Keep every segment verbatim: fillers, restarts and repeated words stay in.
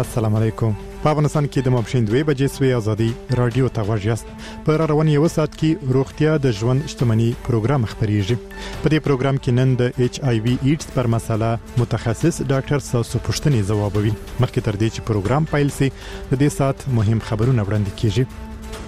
السلام علیکم. په افغانستان کې د ماپښین دوه بجې سوي ازادي رادیو ته غوښیاست. په رواني یو ساعت کې روغتیا د ژوند شتمنۍ پروګرام خبريږي. په دې پروګرام کې نن د ایچ آی وی ایډز پر مسله متخصص ډاکټر ساسو پښتني ځوابوي. مخکې تر دې چې پروګرام پیل شي د دې ساعت مهم خبرونه وړاندې کیږي.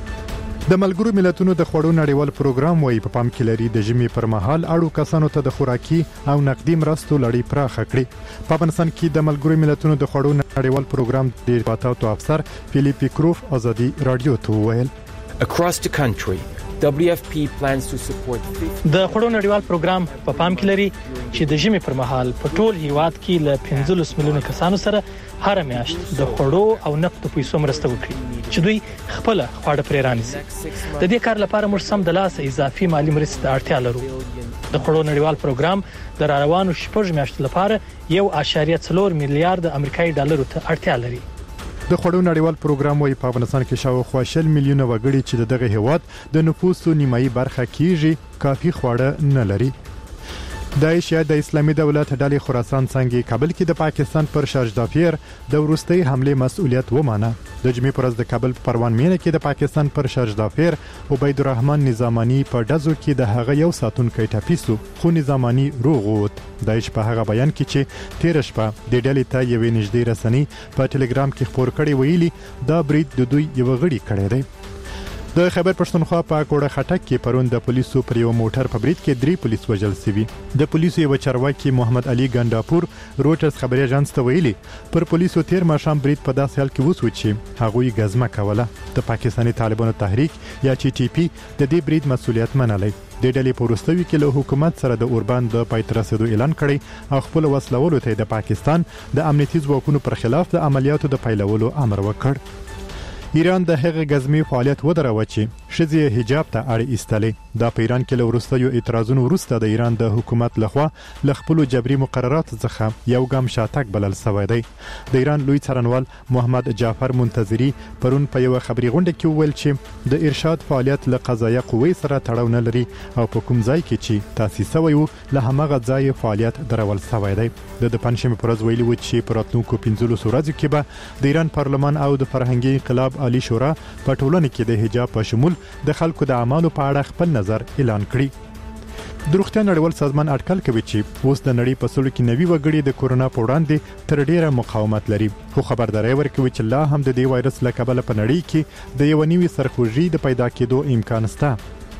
د ملګرو ملتونو د خوړو نړیوال پروګرام وايي په پام کې لري د ژمي پر مهال اړو کسانو ته د خوراکي او نقدي مرستو لړۍ پراخه کړي. په افغانستان کې د ملګرو ملتونو د خوړو نړیوال پروګرام د ارتباطاتو افسر فلیپ کروف ازادي رادیو ته وویل Across the country W F P plans to support د خوړو نړیوال پروګرام په پام کې لري چې د ژمي پر مهال په ټول هیواد کې ل پنځلس میلیونه کسانو سره هر میاشت د خوړو او نقدو پیسو مرسته وکړي چې دوی خپل خواړه پرې رانیسي. د دې کار لپاره موږ سم د لاس اضافي مالی مرستې اړتیا لرو. د خوړو نړیوال پروګرام د روانو شپږ میاشتو لپاره یو اعشاریه څلور میلیارډ امریکایي ډالرو ته اړتیا لري. د خوړو نړیوال پروګرام وايي په افغانستان کې شاوخوا شل میلیونه وګړي چې دغه هیواد د نفوسو نیمایي برخه کیږي کافي خواړه نه لري. د ایشیا د اسلامي دولت ډلې خراسان څنګه کابل کې د پاکستان پر شارجدافیر د ورستۍ حمله مسؤلیت ومانه. د جمعې پر ورځ د کابل پروان مینه کې د پاکستان پر شارجدافیر عبید الرحمن نظامانی په دزو کې د هغه یو ساتونکو ټاپیسو خو نظامانی روغ ووت. د ایش په هغه بیان کې چې تیر شپه د ډلې ته یوې نږدې رسنۍ په ټلګرام کې خبر کړي ویلي دا برید د دوی یو غړي کړی دی. د خیبر پښتونخوا په کوړه خټک کې پرون د پولیسو پر یو موټر په برید کې درې پولیس وژل شوي. د پولیسو یو چارواکي محمد علي ګنداپور روټرز خبري اژانس ته ویلي پر پولیسو تیر ماښام برید په داسې حال کې وسو چې هغوی غزمه کوله. د پاکستاني طالبانو تحریک یا ټي ټي پی د دې برید مسؤلیت منلی. د ډلې پروستوي کې له حکومت سره د اوربان د پایترسېدو اعلان کړی او خپل وسلولو ته د پاکستان د امنیتي ځواکونو پر خلاف د عملیاتو د پیلولو امر وکړ. ایران د هغه غزمي فعالیت ودروي چې شذې حجاب ته اړ ایستلې. دا په ایران کې له ورستیو اعتراضونو وروسته د ایران د حکومت لخوا ل خپل جبري مقررات څخه یو ګام شاتګ بلل شوی دی. د ایران لوی څارنوال محمد جعفر منتظری پرون په یو خبري غونډه کې ویل چې د ارشاد فعالیت له قضایه قوې سره تړاو نه لري او په کوم ځای کې چې تاسیس شوی وو له همغه ځای فعالیت درول شوی دی. د پنځمه پر ورځ ویلي و چې پر راتلونکو پنځلس ورځو کې به د ایران پارلمان او د فرهنګي انقلاب عالی شورا په ټولنه کې د حجاب په شمول د خلکو د اعمالو په اړه خپل نظر اعلان کړی. د روغتیا نړیوال سازمان اټکل کوي چې اوس د نړۍ په سلو کې نوي وګړي د کورونا په وړاندې تر ډیره مقاومت لري. خو خبرداري ورکوي چې لا هم د دې وایرس له کبله په نړۍ کې د یو نوي سرخوږي د پیدا کېدو امکان شته.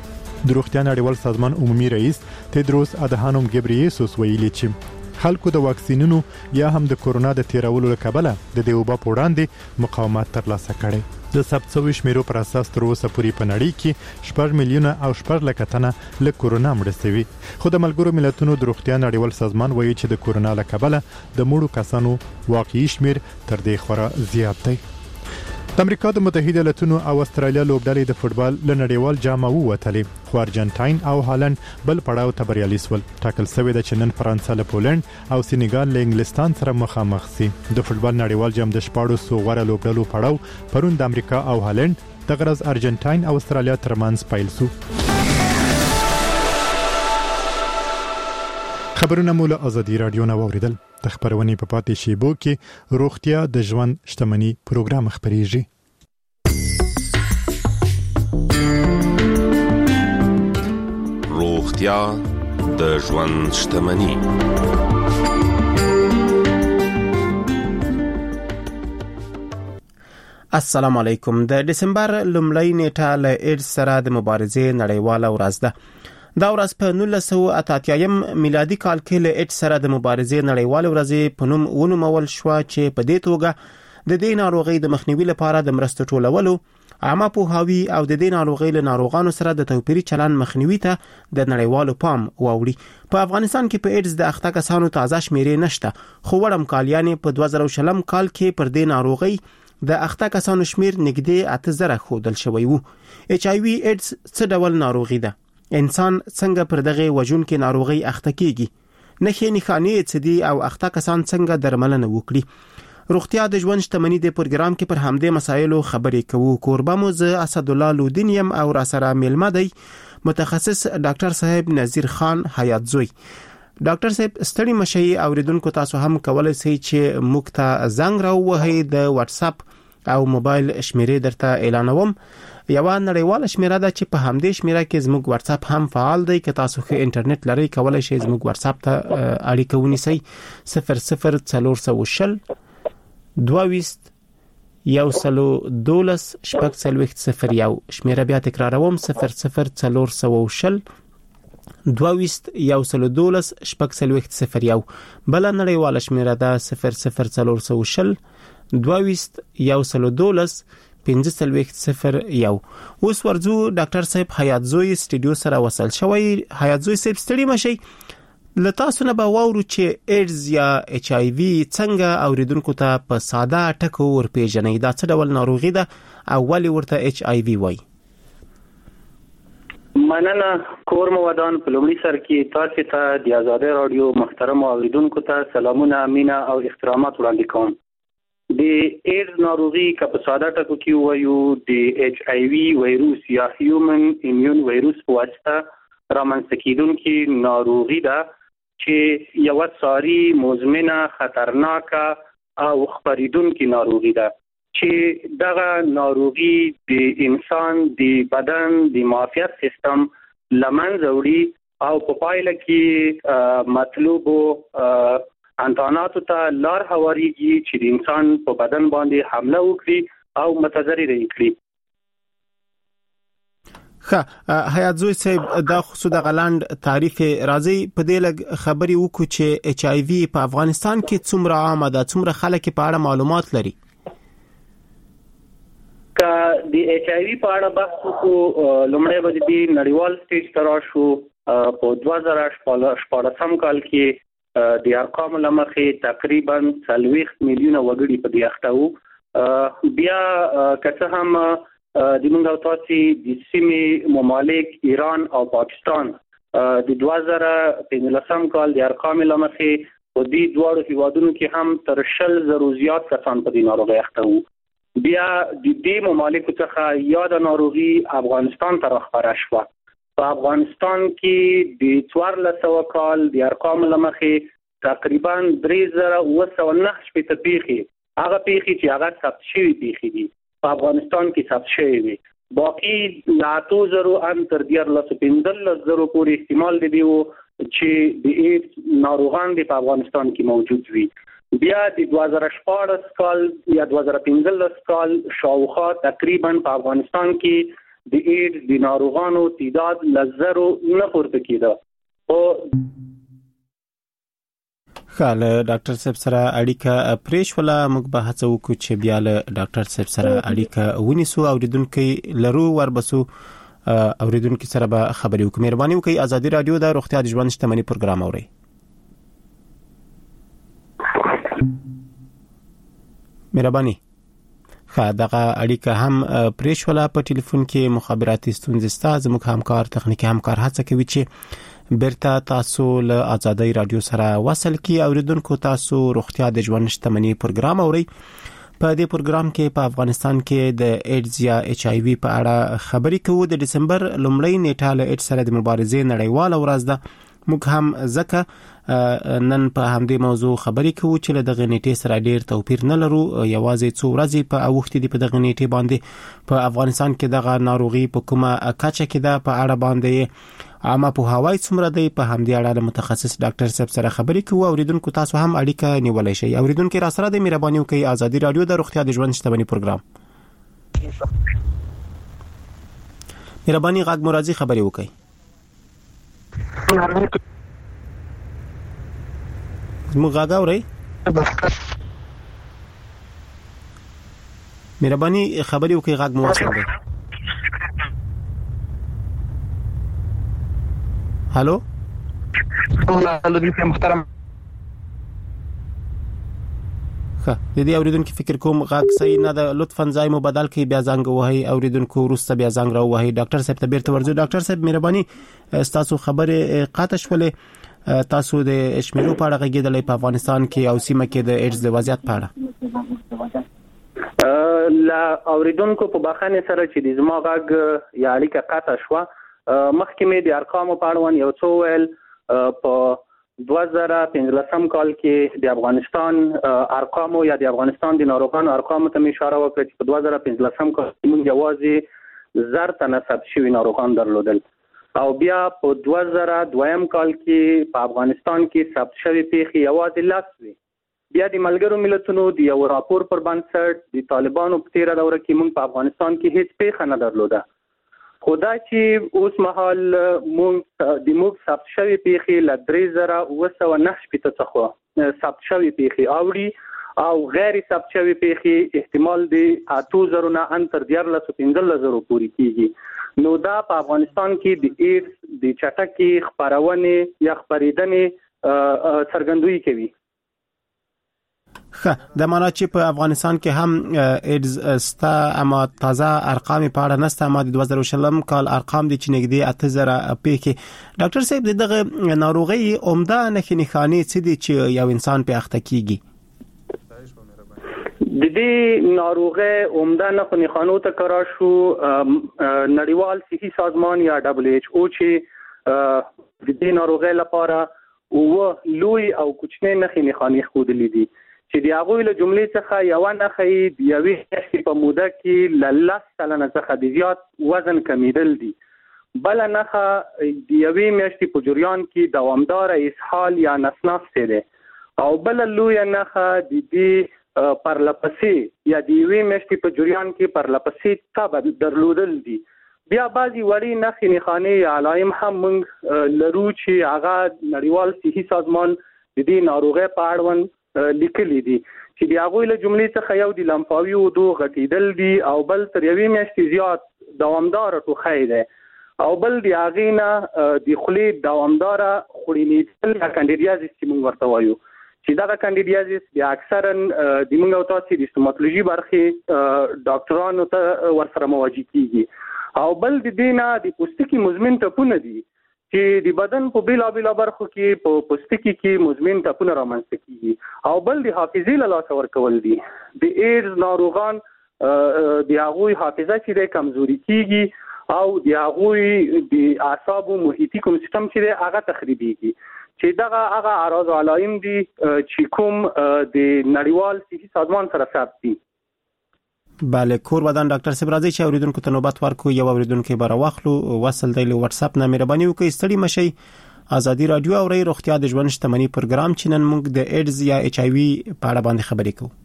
د روغتیا نړیوال سازمان عمومي رئیس تدروس ادهانوم ګبریيسوس ویلي چې خلکو د واکسینونو یا هم د کورونا د تیرولو لکبله د دې وبا په وړاندې مقاومت ترلاسه کړي. د ثبت شوي شمیرو پر اساس تر اوسه پورې په نړۍ کې شپږ میلیونه او شپږ لک تنه له کورونا مړه شوي. خو د ملګرو ملتونو د روغتیا نړیوال سازمان وایي چې د کورونا لکبله د مړو کسانو واقعي شمیر تر دې خورا زیات دی. د امریکا د متحده ایالاتونو او استرالیا لوبډلې د فوتبال له نړیوال جام ووتلې. خو ارجنټاین او هالند بل پړاو ته بریالي شول. ټاکل شوی د چې نن فرانسه له پولند او سینیګال له انګلستان سره مخامخ شي. د فوتبال نړیوال جام د شپاړسو غوړه لوبډلو پړاو پرون د امریکا او هالند د غرض ارجنټاین او استرالیا ترمنځ پیل شو. خبرونه مو له ازادي رادیو نه واوریدل. د خبرونې په پاتې شیبو کې روغتیا د ژوند شتمنۍ پروګرام خبريږي. روغتیا د ژوند شتمنۍ. السلام علیکم. د دسمبر لومړۍ نیټه له ایډز سره د مبارزې نړیواله ورځ ده. دا ورځ په نولس سوه اته اتیا میلادي کال کې له ایډز سره د مبارزې نړیواله ورځ په نوم ونومول شو چې په دې توګه د دې ناروغۍ د مخنیوي لپاره د مرستو ټولولو، عامه پوهاوي او د دې ناروغۍ له ناروغانو سره د توپیري چلند مخنیوي ته د نړیوالو پام واوړي. په افغانستان کې په ایډز د اخته کسانو تازه شمیرې نشته، خو وړم کالیانې په دوه زره شلم کال کې پر دې ناروغۍ د اخته کسانو شمیر نږدې اته زره ښودل شوی وو. ایچ آی وی ایډز څه ډول ناروغي ده؟ انسان څنګه پر دغه وژونکې ناروغي اخته کیږي؟ نښې نښانې څه دي او اخته کسان څنګه درملنه وکړي؟ روغتیا د ژوند شتمنۍ د پروګرام کې پر همدې مسایلو خبرې کوو. کوربه مو زه اسدالله لودین یم او را سره میلمه دی متخصص ډاکټر صاحب نذیر خان حیات زوی. ډاکټر صاحب ستړي مشي اوریدونکو تاسو هم کولای شئ چې موږ ته زنګ راووهئ د واتس اپ او موبایل شمیرې درته اعلانوم. یو نړیواله شمیره ده چې په همدې شمیره کې زموږ واتس اپ هم فعال دی. که تاسو ښه انټرنیټ لرئ کولای شئ زموږ واتس اپ ته اړیکه ونیسئ. صفر صفر څلور سوه شل دوه ویشت یو سلو دولس شپږ څلوېښت صفر یو. شمیره بیا تکراروم صفر صفر څلور سوه شل دوه ویشت یو سلو دولس شپږ څلوېښت صفر یو. بل نړیواله شمیره ده صفر صفر څلور سوه شل دوه ویشت یو سلو دولس پنځه څلوېښت صفر یو. اوس ورځو ډاکټر صاحب حیات زوی سټوډیو سره وصل شوی. حیات زوی صاحب ستړي مشي، له تاسو نه به واورو چې ایډز یا ایچ آی وی څنګه اوریدونکو ته په ساده ټکو ورپېژنئ. دا څه ډول ناروغي ده او ولې ورته ایچ آی وی وایي؟ مننه کور مو ودان. په لومړي سر کې تاسو ته د آزادۍ رادیو محترم اوریدونکو ته سلامونه، مینه او احترامات وړاندې کوم. د ایډز ناروغي که په ساده ټکو کې وایو د ایچ آی وی وایروس یا هیومن ایمیون وایروس په واسطه رامنځته کیدونکې ناروغي ده چې یو ساري مزمنه خطرناکه او خپریدونکې ناروغي ده چې دغه ناروغي د انسان د بدن د معافیت سیستم لمنځه وړي او په پایله کې مطلوبو انتاناتو ته لار هواریږي چې د انسان په بدن باندې حمله وکړي او متضرر کړي. ښه حیات زوی صاحب، دا خصوصا د غلاند تعریف راځي په دې لګ خبري وکړو چې ایچ آی وی په افغانستان کې څومره عامه ده، څومره خلک په اړه معلومات لري؟ که د ایچ آی وی په اړه بحث وکړو، لومړی به د نړیوال سټیج ته راشو. په دوه زره شپاړسم کال کې د ارقام لمخې تقریبا څلوېښت میلیونه وګړي په دې اخته وو. بیا که څه هم د موږ او تاسو د سیمې ممالک ایران او پاکستان د دوه زره پنځلسم کال د ارقام لمخې په دې دواړو هیوادونو کې هم تر شل زرو زیات کسان په دې ناروغي اخته وو. بیا د دې ممالکو څخه یاد ناروغي افغانستان ته راخپاره شوه. په افغانستان کې د څوارلس سوه کال د ارقام لمخې تقریبا درې زره اوه سوه نهه شپېته پیښې هغه پیښې چې هغه ثبت شوي پیښې دي په افغانستان کې ثبت شوي وي. باقي له اتو زرو ان تر دیارلسو پنځلس زرو پورې احتمال دی و چې د ایډز ناروغان په افغانستان کې موجود وي. بیا د دوه زره شپاړس کال یا دوه زره پنځلس کال شاوخوا تقریبا په افغانستان کې د ایډز د ناروغانو تعداد لزرو نه پورته کېده. خاله ډاکټر صاحب سره اړیکه پریښوله، موږ به هڅه وکړو چې بیا له ډاکټر صاحب سره اړیکه ونیسو. اوریدونکو لرو وربسو اوریدونکو سره به خبرې وکړو. مهرباني وکړئ آزادي رادیو د روغتیا د ژوند شتمنۍ پروګرام اورئ. مهرباني. خا دغه اړیکه هم پریښوله. په ټلیفون کې مخابراتي ستونزې ستا. زموږ همکار تخنیکی همکار هڅه کوي چې بیرته تاسو له آزادۍ رادیو سره وصل کی. اوریدونکو تاسو روغتیا د ژوند شتمنۍ پروګرام اورئ. په دې پروګرام کې په افغانستان کې د ایډز یا ایچ آی وی په اړه خبرې کوو. د دسمبر لومړۍ نیټه له ایډز سره د مبارزې نړیواله ورځ ده. موږ هم ځکه نن په همدې موضوع خبرې کوو چې له دغه نیټې سره ډېر توپیر نه لرو. یوازې څو ورځې په اوښتې دي په دغه نیټې باندې. په افغانستان کې دغه ناروغي په کومه کچه کې ده په اړه باندې عامه پوهاوی څومره دی، په همدې اړه له متخصص ډاکټر صاحب سره خبرې کوو. اوریدونکو تاسو هم اړیکه نیولای شئ. اوریدونکو را سره د مهرباني وکړئ آزادي رادیو د روغتیا د ژوند شتمنۍ پروګرام. مهرباني غږ مرادي خبرې وکړئ. زموږ غږ اورئ؟ مهرباني خبرې وکړئ، غږ مو وصل دی. هالو محترم. ښه د دې اوریدونکو فکر کوم غږ صحیح نه ده. لطفا ځای مو بدل کړئ، بیا زنګ ووهئ. اوریدونکو وروسته بیا زنګ راووهئ. ډاکټر صاحب ته بیرته ورځو. ډاکټر صاحب مهرباني تاسو خبرې قاطع شولې. تاسو د شمیرو په اړه غږیدلې په افغانستان کې او سیمه کې د ایډز د وضعیت په اړه. لا اوریدونکو په بخښنې سره چې د زما غږ یا اړیکه قطع شوه. مخکې مې د ارقامو په اړه یو څه ویل. په دوه زره پنځلسم کال کې د افغانستان ارقامو یا د افغانستان د ناروغانو ارقامو ته اشاره وکړه چې په دوه زره پنځلسم کال کې موږ یوازې زر تنه ثبت شوي ناروغان درلودل او بیا په دوه زره دویم کال کې په افغانستان کې ثبت شوي پیښې یوازې لس وي. بیا د ملګرو ملتونو د یو راپور پر بنسټ د طالبانو په تیره دوره کې موږ په افغانستان کې هیڅ پیښه نه درلوده. خدا چې اوس مهال موږ د موږ ثبت شوي پیښې له درې زره اوه سوه نهه شپېته څخه ثبت شوي پیښې اوړي او غیر ثبت شوي پیښې احتمال د اتو زرو نه ان تر دیارلسو پنځلس زرو پورې کیږي. نو دا په افغانستان کې د ایډز د چټکې خپرونې یا خپرېدنې څرګندوي کوي. ښه د معنا چې په افغانستان کې هم ایډز ستا اما تازه ارقام په اړه نسته، اما د دوه زره شلم کال ارقام د چنګدي اته زره پیښې. ډاکټر صاحب دغه ناروغي عمده نښې نښانې څه دي چې یو انسان په اخته کیږي؟ د دې ناروغي عمده نښو نښانو ته قرار شو نړیوال صحي سازمان یا دبليو ایچ او چې د دې ناروغي لپاره او لوی او کوچنی نښې نښانې ښودلې دي چې د هغوی له جملې څخه یوه نښه د یوې میاشتې په موده کې له لس سلنه څخه د زیات وزن کمیدل دي. بله نښه د یوې میاشتې په جریان کې دوامداره اسهال یا نسناس دی او بله لویه نښه د دې پرلپسې یا د یوې میاشتې په جریان کې پرلپسې تب درلودل دي. بیا بعضې وړې نښې نښانې یا علایم هم موږ لرو چې هغه نړیوال صحي سازمان د دې ناروغۍ په اړوند لیکلي دي چې د هغوی له جملې څخه یو د لمفاوي عضو غټېدل دي او بل تر یوې میاشتې زیات دوامداره ټوخی دی او بل د هغې نه د خولې دوامداره خوړینېدل یا کانډیډیازیس چې موږ ورته وایو چې دغه کانډیډیازیس بیا اکثرا د موږ او تاسې د ستوماتولوژي برخې ډاکټرانو ته ورسره مواجه کیږي او بل د دې نه د پوستکي مزمن ټپونه دي چې د بدن په بیلابیلو برخو کې په پوستکي کې مزمن ټپونه رامنځته کیږي او بل د حافظې له لاسه ورکول دي. د ایډز ناروغان د هغوی حافظه چې دی کمزوري کیږي او د هغوی د اعصابو محیطي کوم سیستم چې دی هغه تخریبیږي چې دغه هغه اعراض او علایم دي چې کوم د نړیوال صحي سازمان سره ثبت دي. بله کور ودان ډاکټر صاحب راځي چې اوریدونکو ته نوبت ورکو. یو اوریدونکو به راوخلو وصل دی له واتس اپ نه مهرباني وکړئ ستړي مشي. ازادي رادیو او روغتیا د ژوند شتمنۍ پروګرام چې نن موږ د ایډز یا ایچ آی وی په اړه باندې خبرې کوو.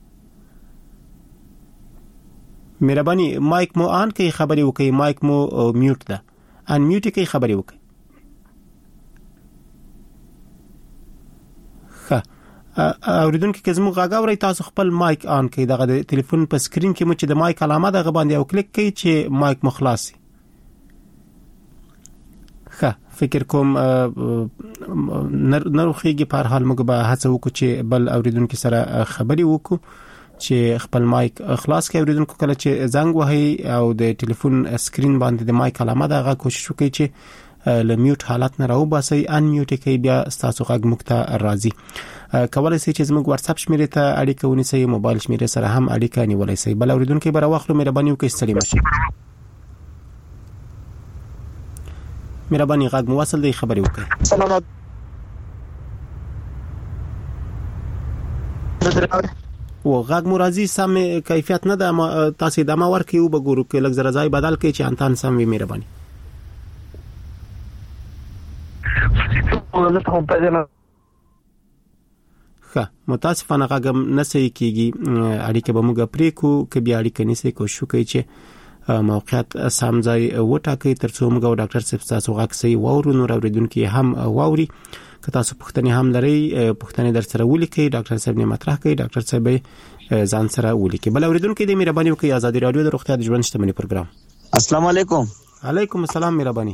مهرباني مایک مو آن کې خبرې وکړئ، مایک مو میوټ ده، ان میوټ کې خبرې وکړئ. ښه اوریدونکو کې زموږ غاګه اوري تاسو خپل مایک آن کړئ. دغه د ټلیفون په سکرین کې مو چې د مایک علامه دغه باندې او کلیک کړئ چې مایک مخلاص شي. ښه فکر کوم نروخیږي په هر حال موږ به هڅه وکړو چې بل اوریدونکو سره خبرې وکړو چې خپل مایک خلاص کړي. اوریدونکو کله چې زنګ وهي او د ټلیفون سکرین باندې د مایک علامه دغه کوشش وکړي چې له میوټ حالت نه راو باسي، ان میوټ کوي بیا تاسو غږ مکته راځي. کولای شئ چې زموږ واتس اپ شمیرې ته اړیکه ونیسئ، موبایل شمیرې سره هم اړیکه نیولای شئ. بل اوریدونکو به راوخلو مهرباني وکړئ ستړي مشئ. مهرباني غږ مو وصل دی خبرې وکړئ. سلام و غږ مو راځي سم کیفیت نه ده، تاسو د ما ورکې او بګورو کې لږ زره ځای بدل کړئ چې انتان سم وي. مهرباني ښه متاسفانه غږم نه صحیح کیږي. اړیکه به موږ پرې کو کې بیا اړیکه نشي کوشش کوي چې موقعیت سم ځای وټاکي ترڅو موږ او ډاکټر صاحب تاسو غږ صحیح وورو. نو اوریدونکو هم ووري که تاسو پوښتنه هم لري پوښتنه در سره ولیکئ، ډاکټر صاحب نه مطرح کړئ، ډاکټر صاحب ځان سره ولیکئ. بل اوریدونکو دې مهرباني وکړئ ازادي رادیو د روغتیا د ژوند شتمنۍ پروګرام. السلام علیکم. علیکم السلام. مهرباني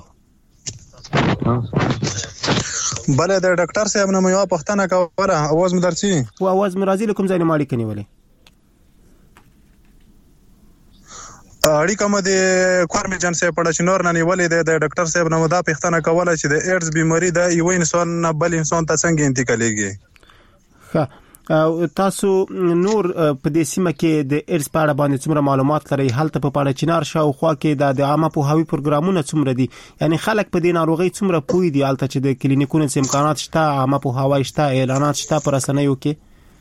بله د ډاکټر صاحب نه یو پوښتنه کوله، اواز مو درځي؟ و اواز مو راځي. کوم ځای نه ماړی کني ولې اړیکه مو د کورمجن صاحب په شنور نه نیولې د ډاکټر صاحب نه دا پوښتنه کوله چې د ایډز بیماری د یو انسان نه بل انسان ته څنګه انتقالېږي. ښه تاسو نور په دې سیمه کې د ایډز په اړه باندې څومره معلومات لرئ؟ هلته په پاړه چنار شاوخوا کې د عامه پوهاوي پروګرامونه څومره دي؟ یعنی خلک په دې ناروغي څومره پوي دي هلته چې د کلینیکونو امکانات شته، عامه پوهاوی شته، اعلانات شته په رسنیو کې؟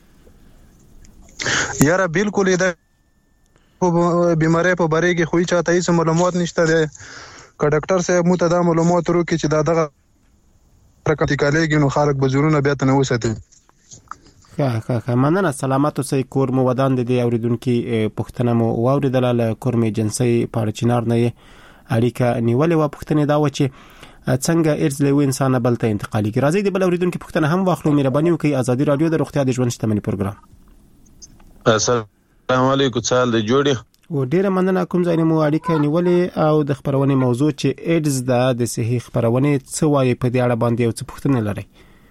یاره بالکل دا بیماری په باره کې خو چاته هیڅ معلومات نشته دی. که ډاکټر صاحب مو ته دا معلومات ورکړي چې دا دغه رقم تکالیږي نو خلک به زورونه بیا ته نه وساتي. ښه ښه ښه مننه. سلامت اوسئ. کور مو ودان د دې اورېدونکي پوښتنه مو واورېدله له کورمې جنسۍ پاړه چنار نه یې اړیکه نیولې وه. پوښتنې دا وه چې څنګه ایډز له یو انسانه بل ته انتقالېږي. راځئ د بل اورېدونکي پوښتنه هم واخلو. مهرباني وکړئ. ازادي راډیو د روغتیا د ژوند شتمني پروګرام. السلام علیکم. څال د جوړې او ډیره مننه. کوم ځای مو اړیکه نیولې او د خبرونې موضوع چې ایډز د د صحي خبرونې څه وایي په دې اړه باندې او څه پوښتنه لري؟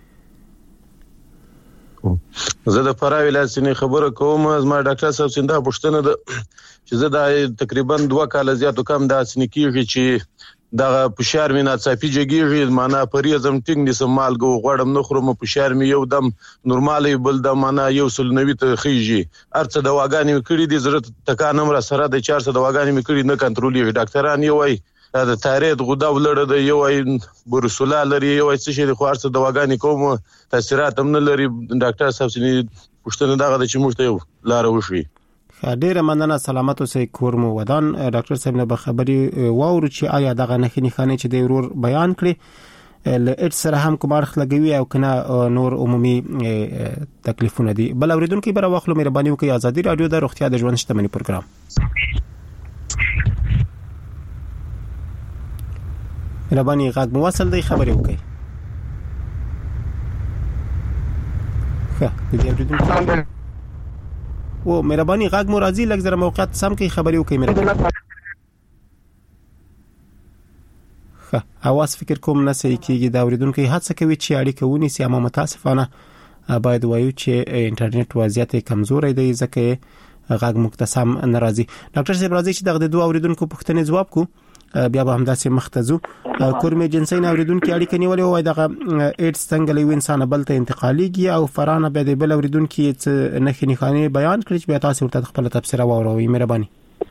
زه د فراه ولایت څخه خبره کوم. زما ډاکټر صاحب څنګه پوښتنه ده چې زه د تقریبا دوه کال زیاتو کم د سنکیږي چې دا فشار مې ناڅاپي جګیږي، معنا پریزم ټینګ نسم مالګو غوړم نه خورم، فشار مې یو دم نورمالي بل د معنا یو سل نوي ته خيږي. ارڅ دواګانې کړې دي، زړه تکانم را سره د چهارصد دواګانې کړې نه کنټرولېږي. ډاکټران یو وايي د تایروید غده ولړه د یو وايي بروسولا لري، یو وايي څه شي خو ارڅ دواګانې کوم تاثیرات هم نه لري. ډاکټر صاحب سني پوښتنه دا غواړي چې موږ ته یو لار وشي. ډیره مننه. سلامت اوسئ. کور مو ودان. ډاکټر صاحب نه به خبري واورو چې آیا دغه نښې نښانې چې د ورور بیان کړي له ایډز سره هم کوم اړخ لګوي او کنه نور عمومي تکلیفونه دي. بل اوریدونکو بر واخلو. مهرباني وکړئ. ازادي راډیو د روغتیا د ژوند شتمني پروګرام. مهرباني غږ مو وصل دی، خبري وکړئ. ښه دې اوریدونکو او مهرباني غږ مو راځي، لږ زره موقعیت سم کې خبري وکړئ. مهرباني ښه اواز فکر کوم نه صحیح کیږي. دا اوریدونکو هڅه کوي چې اړیکه ونیسي، اما متاسفانه باید وایو چې انټرنیټ وضعیت کمزوري دی ځکه غږ مختصم نه راځي. ډاکټر صاحب راځي چې دغه دوه اوریدونکو پوښتنې ځواب کو، بیا به همداسې مختزو. کورمې جنسۍ نه اوریدونکو اړیکه نیولې وای دغه ایډز څنګه له انسان بل ته انتقالېږي او فرانه به د بل اوریدونکو څه نښې نښانې بیان کړي چې بیا تاسو ورته خپل تفسیر واوروي. مهرباني.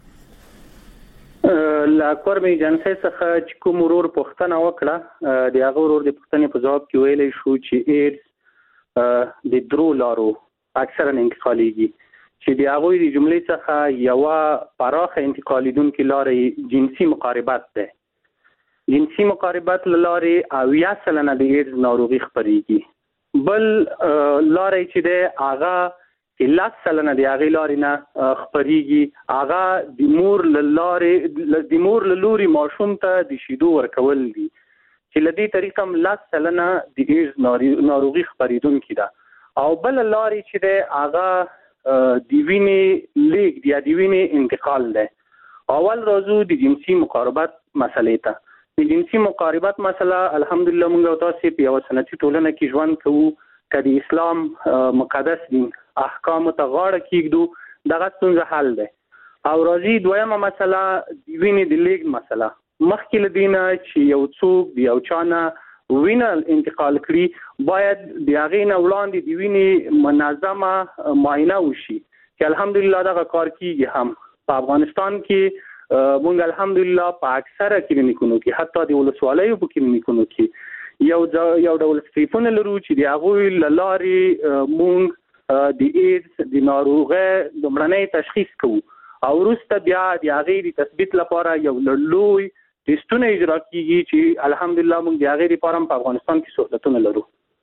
لا کورمې جنسۍ څخه چې کوم ورور پوښتنه وکړه د هغه ورور د پوښتنې په جواب کې ویلې شو چې ایډز د درو لارو اکثرا انتقالېږي، چې د هغه د جملې څخه یو پراخه انتقالیدونکو لارې جنسي مقاربت ده. جنسي مقاربت لارې اویا سلنه د ایډز ناروغي خپرېږي. بل لارې چې ده هغه لس سلنه د هغې لارې نه خپرېږي، هغه د مور له لارې د مور له لوري ماشوم ته د شیدو ورکول دي، چې له دې طریقه هم لس سلنه د ایډز ناروغي خپرېدونکې ده. او بل لارې چې ده هغه د وینې لیک دی، د وینې انتقال ده. اول راځو د جنسي مقاربت مسلې ته. د جنسي مقاربت مسله الحمدلله موږ او تاسو په یو سنتي ټولنه کې ژوند کوو، که د اسلام مقدس دین احکام ته غاړه کېږدو دغه ستونزه حل ده. او راځي دویمه مسله د وینې د لیک مسله. مخکې له دې نه چې یو څوک د یو چا نه وینه انتقال کړي باید د هغې نه وړاندې د وینې منظمه معاینه وشي، چې الحمدلله دغه کار کیږي. هم په افغانستان کې موږ الحمدلله په اکثره کلینیکونو کې، حتی د ولسوالیو په کلینیکونو کې یو یو ډول سټریپونه لرو چې د هغوی له لارې موږ د ایډز د ناروغۍ لومړنی تشخیص کوو او وروسته بیا د هغې د تثبیت لپاره یو لوی ټیسټونه اجرا کیږي چې الحمدلله موږ د هغې لپاره په افغانستان کې سہولتونه لرو.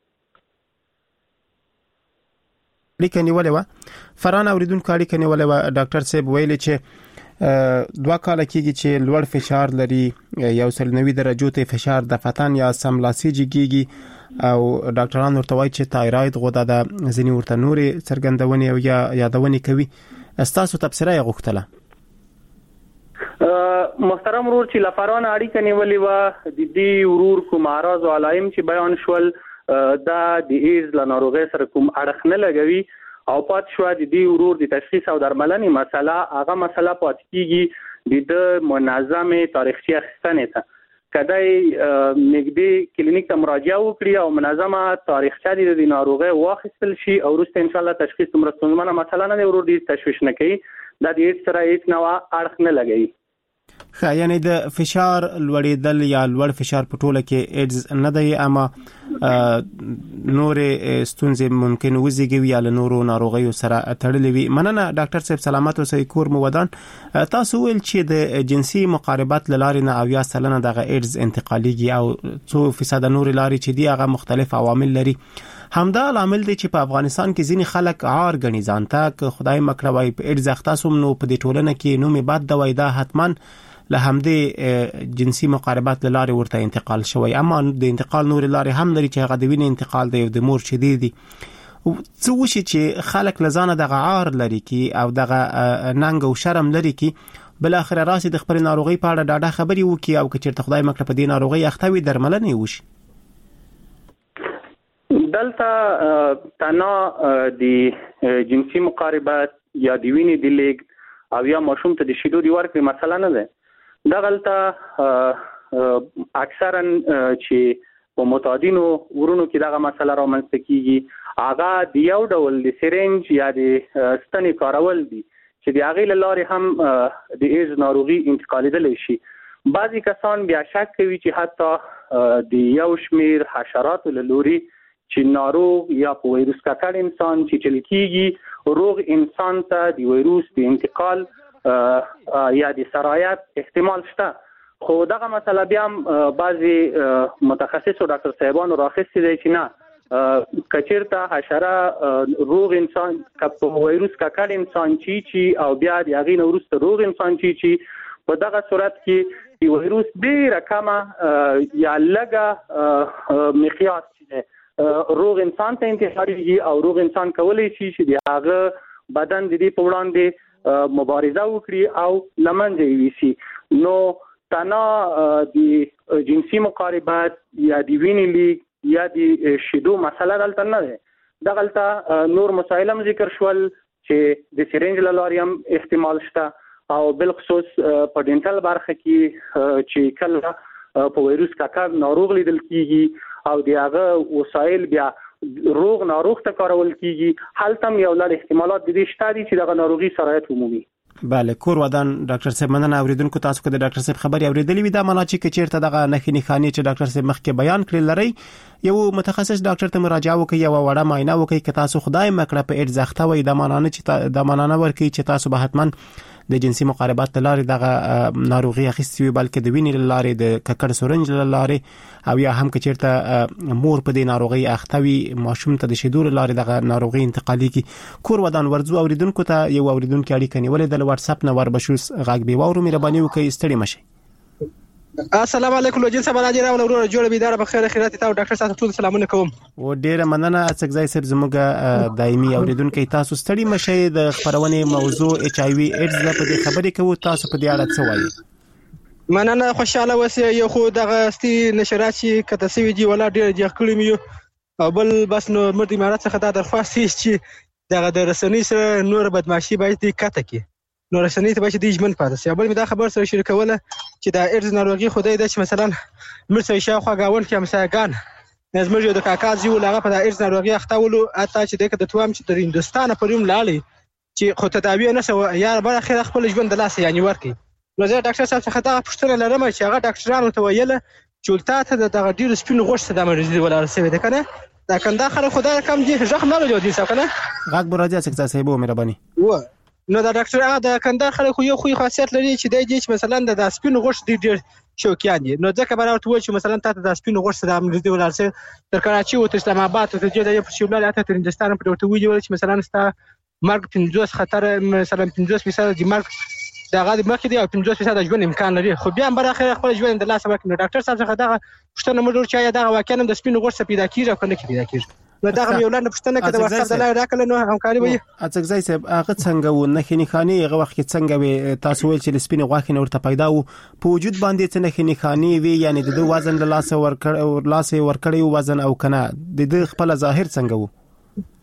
اړیکه نیولې وه فرانه اوریدونکو اړیکه نیولې وه. ډاکټر صاحب ویلي چې دوه کاله کېږي چې لوړ فشار لري، یو سل نوي درجو ته فشار د فتن یا سملاسي جګیږي او ډاکټران ورته وایي چې تایروید غده ده، ځینې ورته نورې څرګندونې او یا یادونې کوي. ستاسو تبصره یې غوښتله. محترم ورور چې لفرانه اړیکه نیولې وه، د دې ورور کوم اعراض او علایم چې بیان شول دا د ایډز له ناروغۍ سره کوم اړخ نه لګوي او پاتې شوه د دې ورور د تشخیص او درملنې مسله. هغه مسله پاتې کېږي د د منظمې تاریخچې اخیستنې ته، کدی نږدې کلینیک ته مراجعه وکړي او منظمه تاریخچه د ناروغۍ واخیستل شي او وروسته ان شاء الله تشخیص دومره ستونزمنه مسله نه دی، ورور دې تشویش نه کوي، دا د ایډز سره هیڅ نوع اړخ نه لګوي. ښه، یعنی د فشار لوړېدل یا لوړ فشار په ټوله کې ایډز نه دی، اما نورې ستونزې ممکن وزېږوي یا له نورو ناروغیو سره تړلې وي. مننه ډاکټر صاحب، سلامت اوسئ. کور مو ودان. تاسو ویل چې د جنسي مقاربت له لارې نه اویا سلنه دغه ایډز انتقالېږي او څو فیصد نورې لارې چې دي هغه مختلف عوامل لري. همدا لامل دی چې په افغانستان کې ځینې خلک عار ګڼي ځان ته، که خدای مکړه وای په ایډز اخته سوم نو په دې ټولنه کې نومې بد ده وای، دا حتما له همدې جنسي مقاربت له لارې ورته انتقال شوی. اما د انتقال نورې لارې هم لري چې هغه د وینې انتقال دی او د مور شیدې دي. څه وشي چې خلک له ځانه دغه عار لري کی او دغه ننګ او شرم لري کی، بل اخر راسي د خپل ناروغي په اړه ډاډه خبري وکي او که چیرته خدای مکړه په دې ناروغي اخته وي درملنه وشي. دلته تنها د جنسي مقاربت یا د وینې د لیږد او یا ماشوم ته د شیدو د ورکړې مسله نه ده. دغلته اکثرا چې په معتادینو ورونو کې دغه مسله رامنځته کیږي، هغه د یو ډول د سرنج یا د ستنې کارول دي چې د هغې له لارې هم د ایډز ناروغي انتقالېدلی شي. بعضې کسان بیا شک کوي چې حتی د یو شمېر حشراتو له لوري چې ناروغ یا په ویروس ککړ انسان چې چل کیږي، روغ انسان ته د ویروس د انتقال یا د سرایت احتمال شته. خو دغه مسله بیا هم بعضې متخصصو ډاکټر صاحبانو راخیستې دی چې نه، که چېرته حشره روغ انسان که په ویروس ککړ انسان چی چی او بیا د هغې نه وروسته روغ انسان چی چی، په دغه صورت کې د ویروس ډېره کمه یا لږه مقیاس چې روغ انسان ته انتقالېږي او روغ انسان کولی شي چې د هغه بدن د دې په وړاندې مبارزه وکړي او له منځه یې یوسي. نو تنها د جنسي مقاربت یا د وینې لیږد یا د شیدو مسله دلته نه ده. دغلته نور مسایل هم ذکر شول چې د سرنج له لارې هم احتمال شته او بالخصوص په ډینټل برخه کې چې کله په ویروس ککړ ناروغ لیدل کیږي او د هغه وسایل بیا روغ ناروغ ته کارول کیږي، هلته هم یو لړ احتمالات د دې شته دي چې دغه ناروغي سرایت ومومي. بله، کور ودان. ډاکټر صاحب مننه. اوریدونکو تاسو که د ډاکټر صاحب خبري اوریدلې وي دا معنا چې که چیرته دغه نښې نښانې چې ډاکټر صاحب مخکې بیان کړل لري، یو متخصص ډاکټر ته مراجعه وکړئ، یو وړه معاینه وکړئ. که تاسو خدای مکړه په ایډز اخته وئ، دا معنا نه چې دا معنا نه ورکوي چې تاسو به حتما د جنسي مقاربت له لارې دغه ناروغي اخیستې وي، بلکې د وینې له لارې، د ککړ سرنج له لارې، او یا هم که چیرته مور په دې ناروغي اخته وي، ماشوم ته د شیدو له لارې دغه ناروغي انتقالېږي. کور ودان ورځو اوریدونکو ته یو اوریدونکي اړیکه نیولې ده له واتساپ نه، وربشوس غږ بې واورو. مهرباني وکړئ ستړي مه شئ. السلام علیکم لوجین صاحب، راځي راول ورور جوړ بيدار په خیر خیرات ته ډاکټر صاحب ټول سلامونه کوم. و ډیره مننه اڅکزای صاحب زموږ دایمي اوریدونکو، تاسو ستړي مشه. د خبرونه موضوع ایچ آی وی ایډز په دې خبرې کوو، تاسو په دې اړه څه وایي؟ مننه، خوشاله اوسئ. یو خو دغه ستي نشرات چې کته سوي دي ولا ډیر ځخ کړی مې او بل بس نو مرد امارات څخه دا درخواست چې دغه د رسنۍ سره نور بدمعشي باید کته کی، نو رسنۍ ته باید د اجمن پاتې شي. بل مې دا خبر سره شریکوله چې دا ایډز ناروغي خدای د چې مثلا مرسي شاوخوا گاون کې همسایگان زموږ یو د کاکا زیو هغه په دا ایډز ناروغي اختاولو، اته چې دغه د توام چې د هندستان په روم لاړی چې خو تداوی نه سو یا بل اخر خپل ژوند د لاس یعنی ورکی. نو زه ډاکټر صاحب څخه دا پوښتنه لرم چې هغه ډاکټرانو ته ویله چې ولته ته دغه ډیر سپین غوښته د مرزي ولا رسوي ده کنه، دا کنده خلک خدای کم دي ځخ نه لري دي څنګه غږ براځي څنګه صاحب مهرباني و. نو دا ډاکټر هغه د کندهار خلک یو خو خاصیت لري چې د دې چې مثلا د سپین غوښ ډیر شوکیان دي. نو ځکه برابر ته چې مثلا تاسو د سپین غوښ د امریکا ولرسه تر کراچي او اسلام آباد ته چې د پرشیولال اته تر هندستان په ورته ویل چې مثلا ستا مرګ پنځوس خطر مثلا پنځوس فیصد د مرګ دا غاډي مخکې دی او پنځوس فیصد ژوند امکان لري، خو بیا هم بر اخر خپل ژوند د لاس ورکړي. ډاکټر صاحب څخه دا پښتنه موږ چې دا واقعا د سپین غوښ پیدا کیږي او کنه پیدا کیږي. نو دا هم یو لاندې پښتنه کې د واسطه د لای راکله نو همکاري وي. اڅکزای صاحب هغه څنګه و نه خني خاني هغه وخت څنګه وي تاسو ویل چې سپین غوښ نه ورته پیدا وو په وجود باندې څنګه خني خاني وي، یعنی د وزن له لاس ورکړ او لاس ورکړی وزن او کنه د خپل ظاهر څنګه وو؟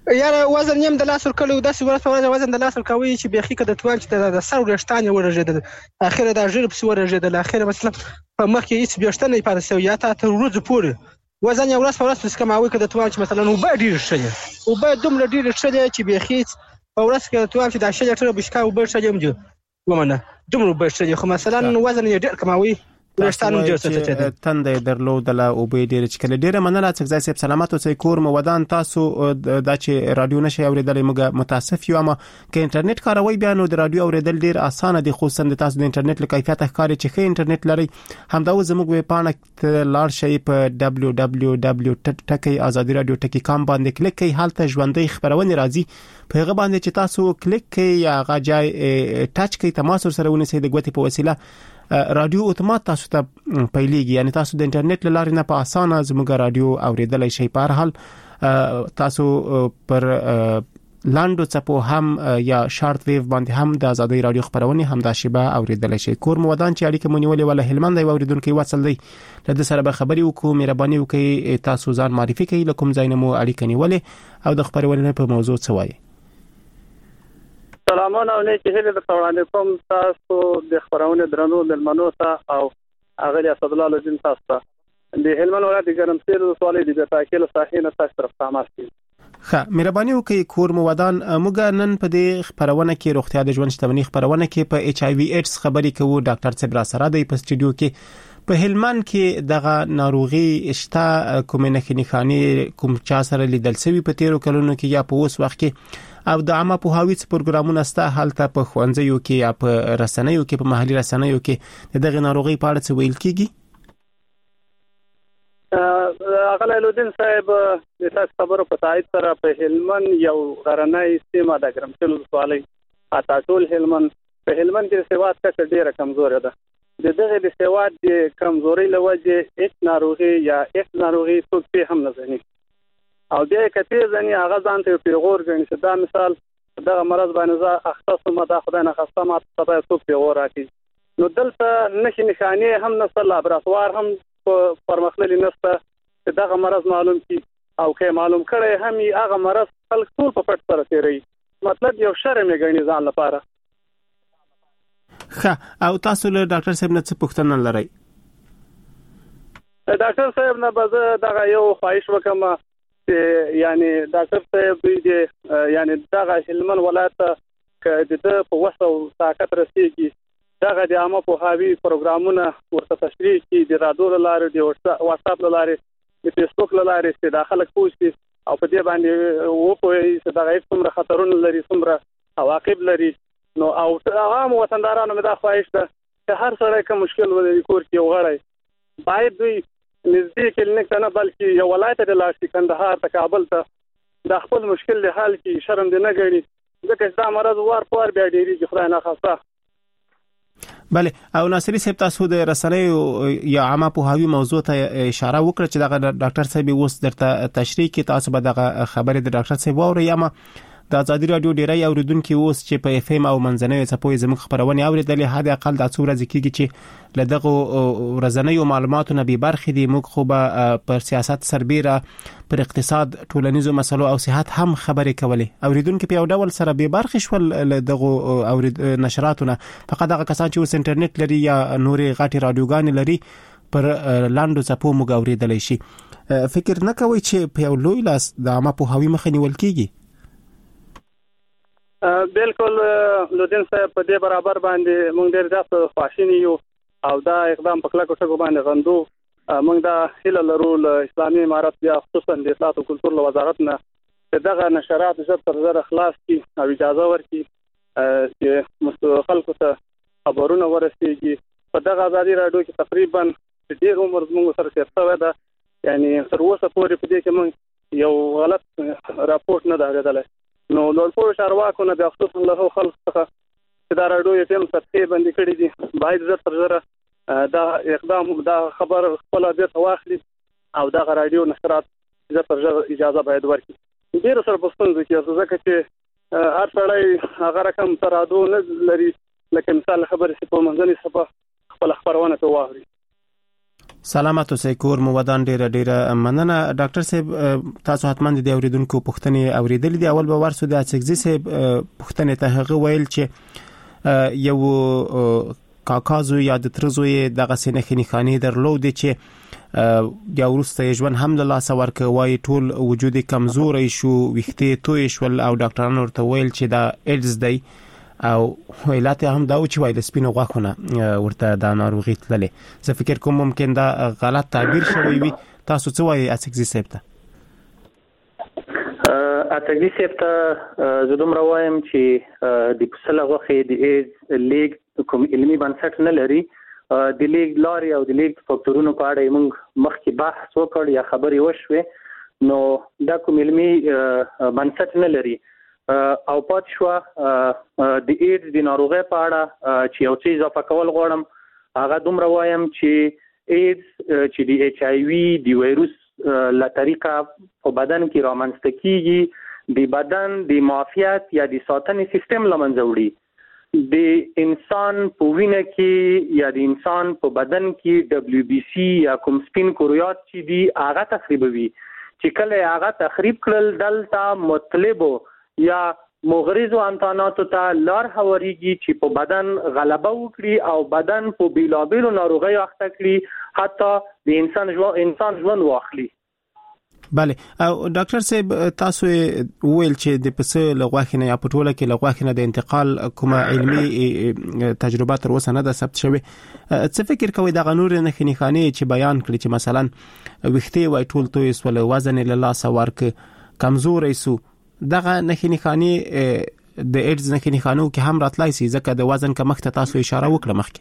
یاره وزن یم د لاس ورکړی و داسې ورځ په ورځ وزن د لاس ورکوي چې بیخي که د توان چې د سر وریښتان یې ورژېدل اخره دا ژیړ پسې ورژېدل اخره مثلا په مخ کې هېڅ ویښته نه یې پاتې شوي یا تا تر ورځو پورې وزن یې ورځ په ورځ پسې کموي که د توان چې مثلا اوبه ډېرې څښلې اوبه دومره ډېرې څښلې چې بیخي په ورځ کې د توان چې دا شل لیټره بشکا اوبه څښلې هم ومنه دومره اوبه څښلې خو مثلا وزن یې ډېر کموي تنده درلودله او به ډیر چکل ډیره مننه چې ځای سپ سلامات اوسئ کور مو ودان تاسو د چې رادیو نشي اوریدل موږ متاسف یو اما که انټرنیټ کاروي بیا نو د رادیو اوریدل ډیر اسانه دي خصوصا د تاسو د انټرنیټ له کیفیت ښکاري چې ښه انټرنیټ لري همدا زموږ ویب پاڼه لاړ شئ په دبليو دبليو دبليو ټکی ازادي رادیو ټکی کام باندې کلیک کړئ حالت ژوندۍ خبرونه راځي په هغه باندې چې تاسو کلیک کړئ یا غاجای ټچ کړئ تماس سره ونیسئ د غوتی په وسیله رادیو اتومات تاسو ته پیلېږي یعنی تاسو د انټرنیټ لارې نه په اسانه زموږ رادیو اوریدلای شئ په هر حال تاسو پر لاندو چپو هم یا شارټ ویو باندې هم د ازادي رادیو خبرونه هم د شیبه اوریدلای شئ کور مو ودان چې اړیکه مونیولې ولا هلمند دی اوریدونکو وصل دی د سره به خبري وکړو مهرباني وکړئ تاسو ځان معرفي کړئ لکه کوم ځای نه مو اړیکه نیولې او د خبرونه په موضوع څه وایي سلامونه او نیکی هیله د وړاندې کوم تاسو د خبرونه درنو ملمنو ته او اغلی اسد الله لجن تاسو ته د هلمند ولایت د ګرمسیر سوالې د تاکل صحینه تاسو طرف ته ماسي ښه مهرباني وکړئ کور مو ودان موږ نن په دې خبرونه کې روغتیا د ژوند شتمنۍ خبرونه کې په ایچ آی وی ایډز خبرې کوو ډاکټر صبرا سره د په سټوډیو کې په هلمند کې دغه ناروغي شته کومه نه خاني کوم چا سره لیدل سوي په تیرو کلونو کې یا په اوس وخت کې او د عامه پوهاوی پروګرامونه ستا حالت په خوانځيو کې یا په رسنیو کې په محلي رسنیو کې دغه ناروغي په اړه څه ویل کیږي اغلی لودین صاحب د تاسو خبرو په تایید سره په هلمند یو غرنۍ سیمه د ګرمسیر ولسوالۍ اته ټول هلمند په هلمند کې سیوات څخه ډیره کمزوري ده د دغه د سیوات د کمزوري لوجه هیڅ ناروغي یا هیڅ ناروغي څوک هم نه ځني او دې کته ځنی هغه ځان ته پیغور غني چې دا مثال دغه مرض باندې ځا اختصاص ما د خدای نه خاصه ما ته څه پیغور راکې نو دلته نشي نشانه هم نه لابراتوار هم پرمختللی نسته دغه مرض معلوم کی او که معلوم کړي هم هغه مرض خلک ټول په پټ سره تیری مطلب یو شرم غني ځان لپاره ښه او تاسو له ډاکټر صاحب نه څه پوښتنه لرئ ډاکټر صاحب نه بز دغه یو خواهش وکم یعنی ډاکټر صاحب دې یعنی دغه هلمند ولایت کې د په وسو طاقت رسیږي دغه د عامه پوهاوی پروګرامونه ورته تشریح کی د رادیو لارې د واتس اپ لارې د فیسبوک لارې چې داخله کوشي او په دې باندې و په چې دغه څومره خطرونه لري څومره عواقب لري نو او عام وطندارانو مې دا خواهش ده چې هر سړی کوم مشکل ولري کور کې وغړی باید دوی نزدیک کلینیک نه بلکې یو ولایت د لاشي کندهار ته کابل ته د خپل مشکل له حل کې شرم دې نه غړي ځکه دا مرض وار پور بیا ډیری خدای نه خاصه بله او ناصری صاحب تاسو د رسنیو یا عامه پوهاوی موضوع ته اشاره وکړه چې دغه ډاکټر صاحب اوس درته تشریح کې تاسو به دغه خبره د ډاکټر صاحب اورئ یا د ازادي رادیو ډیری اوریدونکو اوس چې په اف ام او منځنوي څپو زموږ خبرونه اوریدلې هدا اقل د څو ورځې کېږي چې لدغه ورځنیو معلوماتو نه به برخې دي موږ خو به پر سیاست سربېره پر اقتصاد ټولنیزو مسلو او صحت هم خبرې کولې اوریدونکو په یو ډول سره به برخې شول لدغه اورید نشراتونه فقط هغه کسان چې اوس انټرنیټ لري یا نورې غټي رادیوګان لري پر لاندو څپو موږ اوریدلای شي فکر نه کوي چې په یو لوی لاس د عامه پوهاوی مخه نیول کیږي بالکل لودین صاحب په دې برابر باندې موږ ډېر ځات خواشینی یو او دا اقدام په کلکو ټکو باندې غندو موږ دا هیله لرو اسلامي امارت بیا خصوصا د اطلاعات او کلتور وزارت نه دغه نشرات زر تر زر خلاص کی او اجازه ورکړي چې مستخلکو ته خبرونه ورسیږي په دغه ازادي رادیو کې تقریبا ډېر عمر موږ سره تیر ده یعنی تر اوسه پورې په دې کې موږ یو غلط راپورټ نه درغلی نو لوړپوړو چارواکو نه د خصوصا له خلک څخه چې دا رادیو یې تم سطحي باندې کړی دي باید زر تر زر دا اقدام دا خبر خپل د واخلي او دا رادیو نشرات زر تر زر اجازه باید ورکړي ډیر سره پښتون ځکه ځکه چې هر سړی هغه رقم ترادو نه لري لکه مثال خبرې په منځني صفه خپل خبرونه ته واوري سلامات اوسئ. کور مو ودان ډیره ډیره مننه. ډاکټر صاحب تاسو حتمان د اوریدونکو پوښتنې اوریدلې دي. اول به ورسو د اڅګزي صاحب پوښتنې ته هغه ویل چې یو کاکازو یا د ترزوی دغه سینې خاني درلود چې د ورسته ژوند هم له لاس ورکه وای ټول وجود کمزوري شو وخته توي شول او ډاکټرانو ورته ویل چې دا ایډز دی او ویلات هم دا چې وای د سپینو غاښونه ورته دا ناروغي تللې. زه فکر کوم ممکن دا غلط تعبیر شوی وي. تاسو څه وایي اڅګزي صاحب ته؟ اڅګزي صاحب ته زه دومره وایم چې د پسله غوښې د ایډز لیګ کوم علمي بنسټ نه لري. د لیګ لاري او د لیګ فاکتورونو په اړه موږ مخکې بحث وکړ یا خبرې وشوې، نو دا کوم علمي بنسټ نه لري او پات شو د ایډز د ناروغۍ په اړه چې یو څه اضافه کول غواړم. هغه دومره وایم چې ایډز چې د ایچ آی وی د وایروس له طریقه په بدن کې رامنځته کیږي د بدن د معافیت یا د ساتنې سیستم لمنځه وړي. د انسان په وینه کې یا د انسان په بدن کې دبليو بي سي یا کوم سپین کرویات چې دي هغه تخریبوي. چې کله هغه تخریب کړل دلته مطلبو یا مغرضو انتاناتو ته لار هواريږي چې په بدن غلبه وکړي او بدن په بیلابیلو ناروغیو اخته کړي حتی د انسان ژوند انسان ژوند واخلي. بله. او ډاکټر صاحب تاسو ویل چې د پسه لغواخینه یا پټوله کې لغواخینه د انتقال کومه علمي تجربه تر اوسه نه ده ثبت شوی. څه فکر کوي د غنور نه خنيخانه چې بیان کړي چې مثلا وخته وای ټول توي سول وزن له لاس ورک کمزوري سو دغه نه خنيخانه د ایډز نه خنيخانو کې هم راتلای سي ځکه د وزن کمښت تاسو اشاره وکړه مخکې.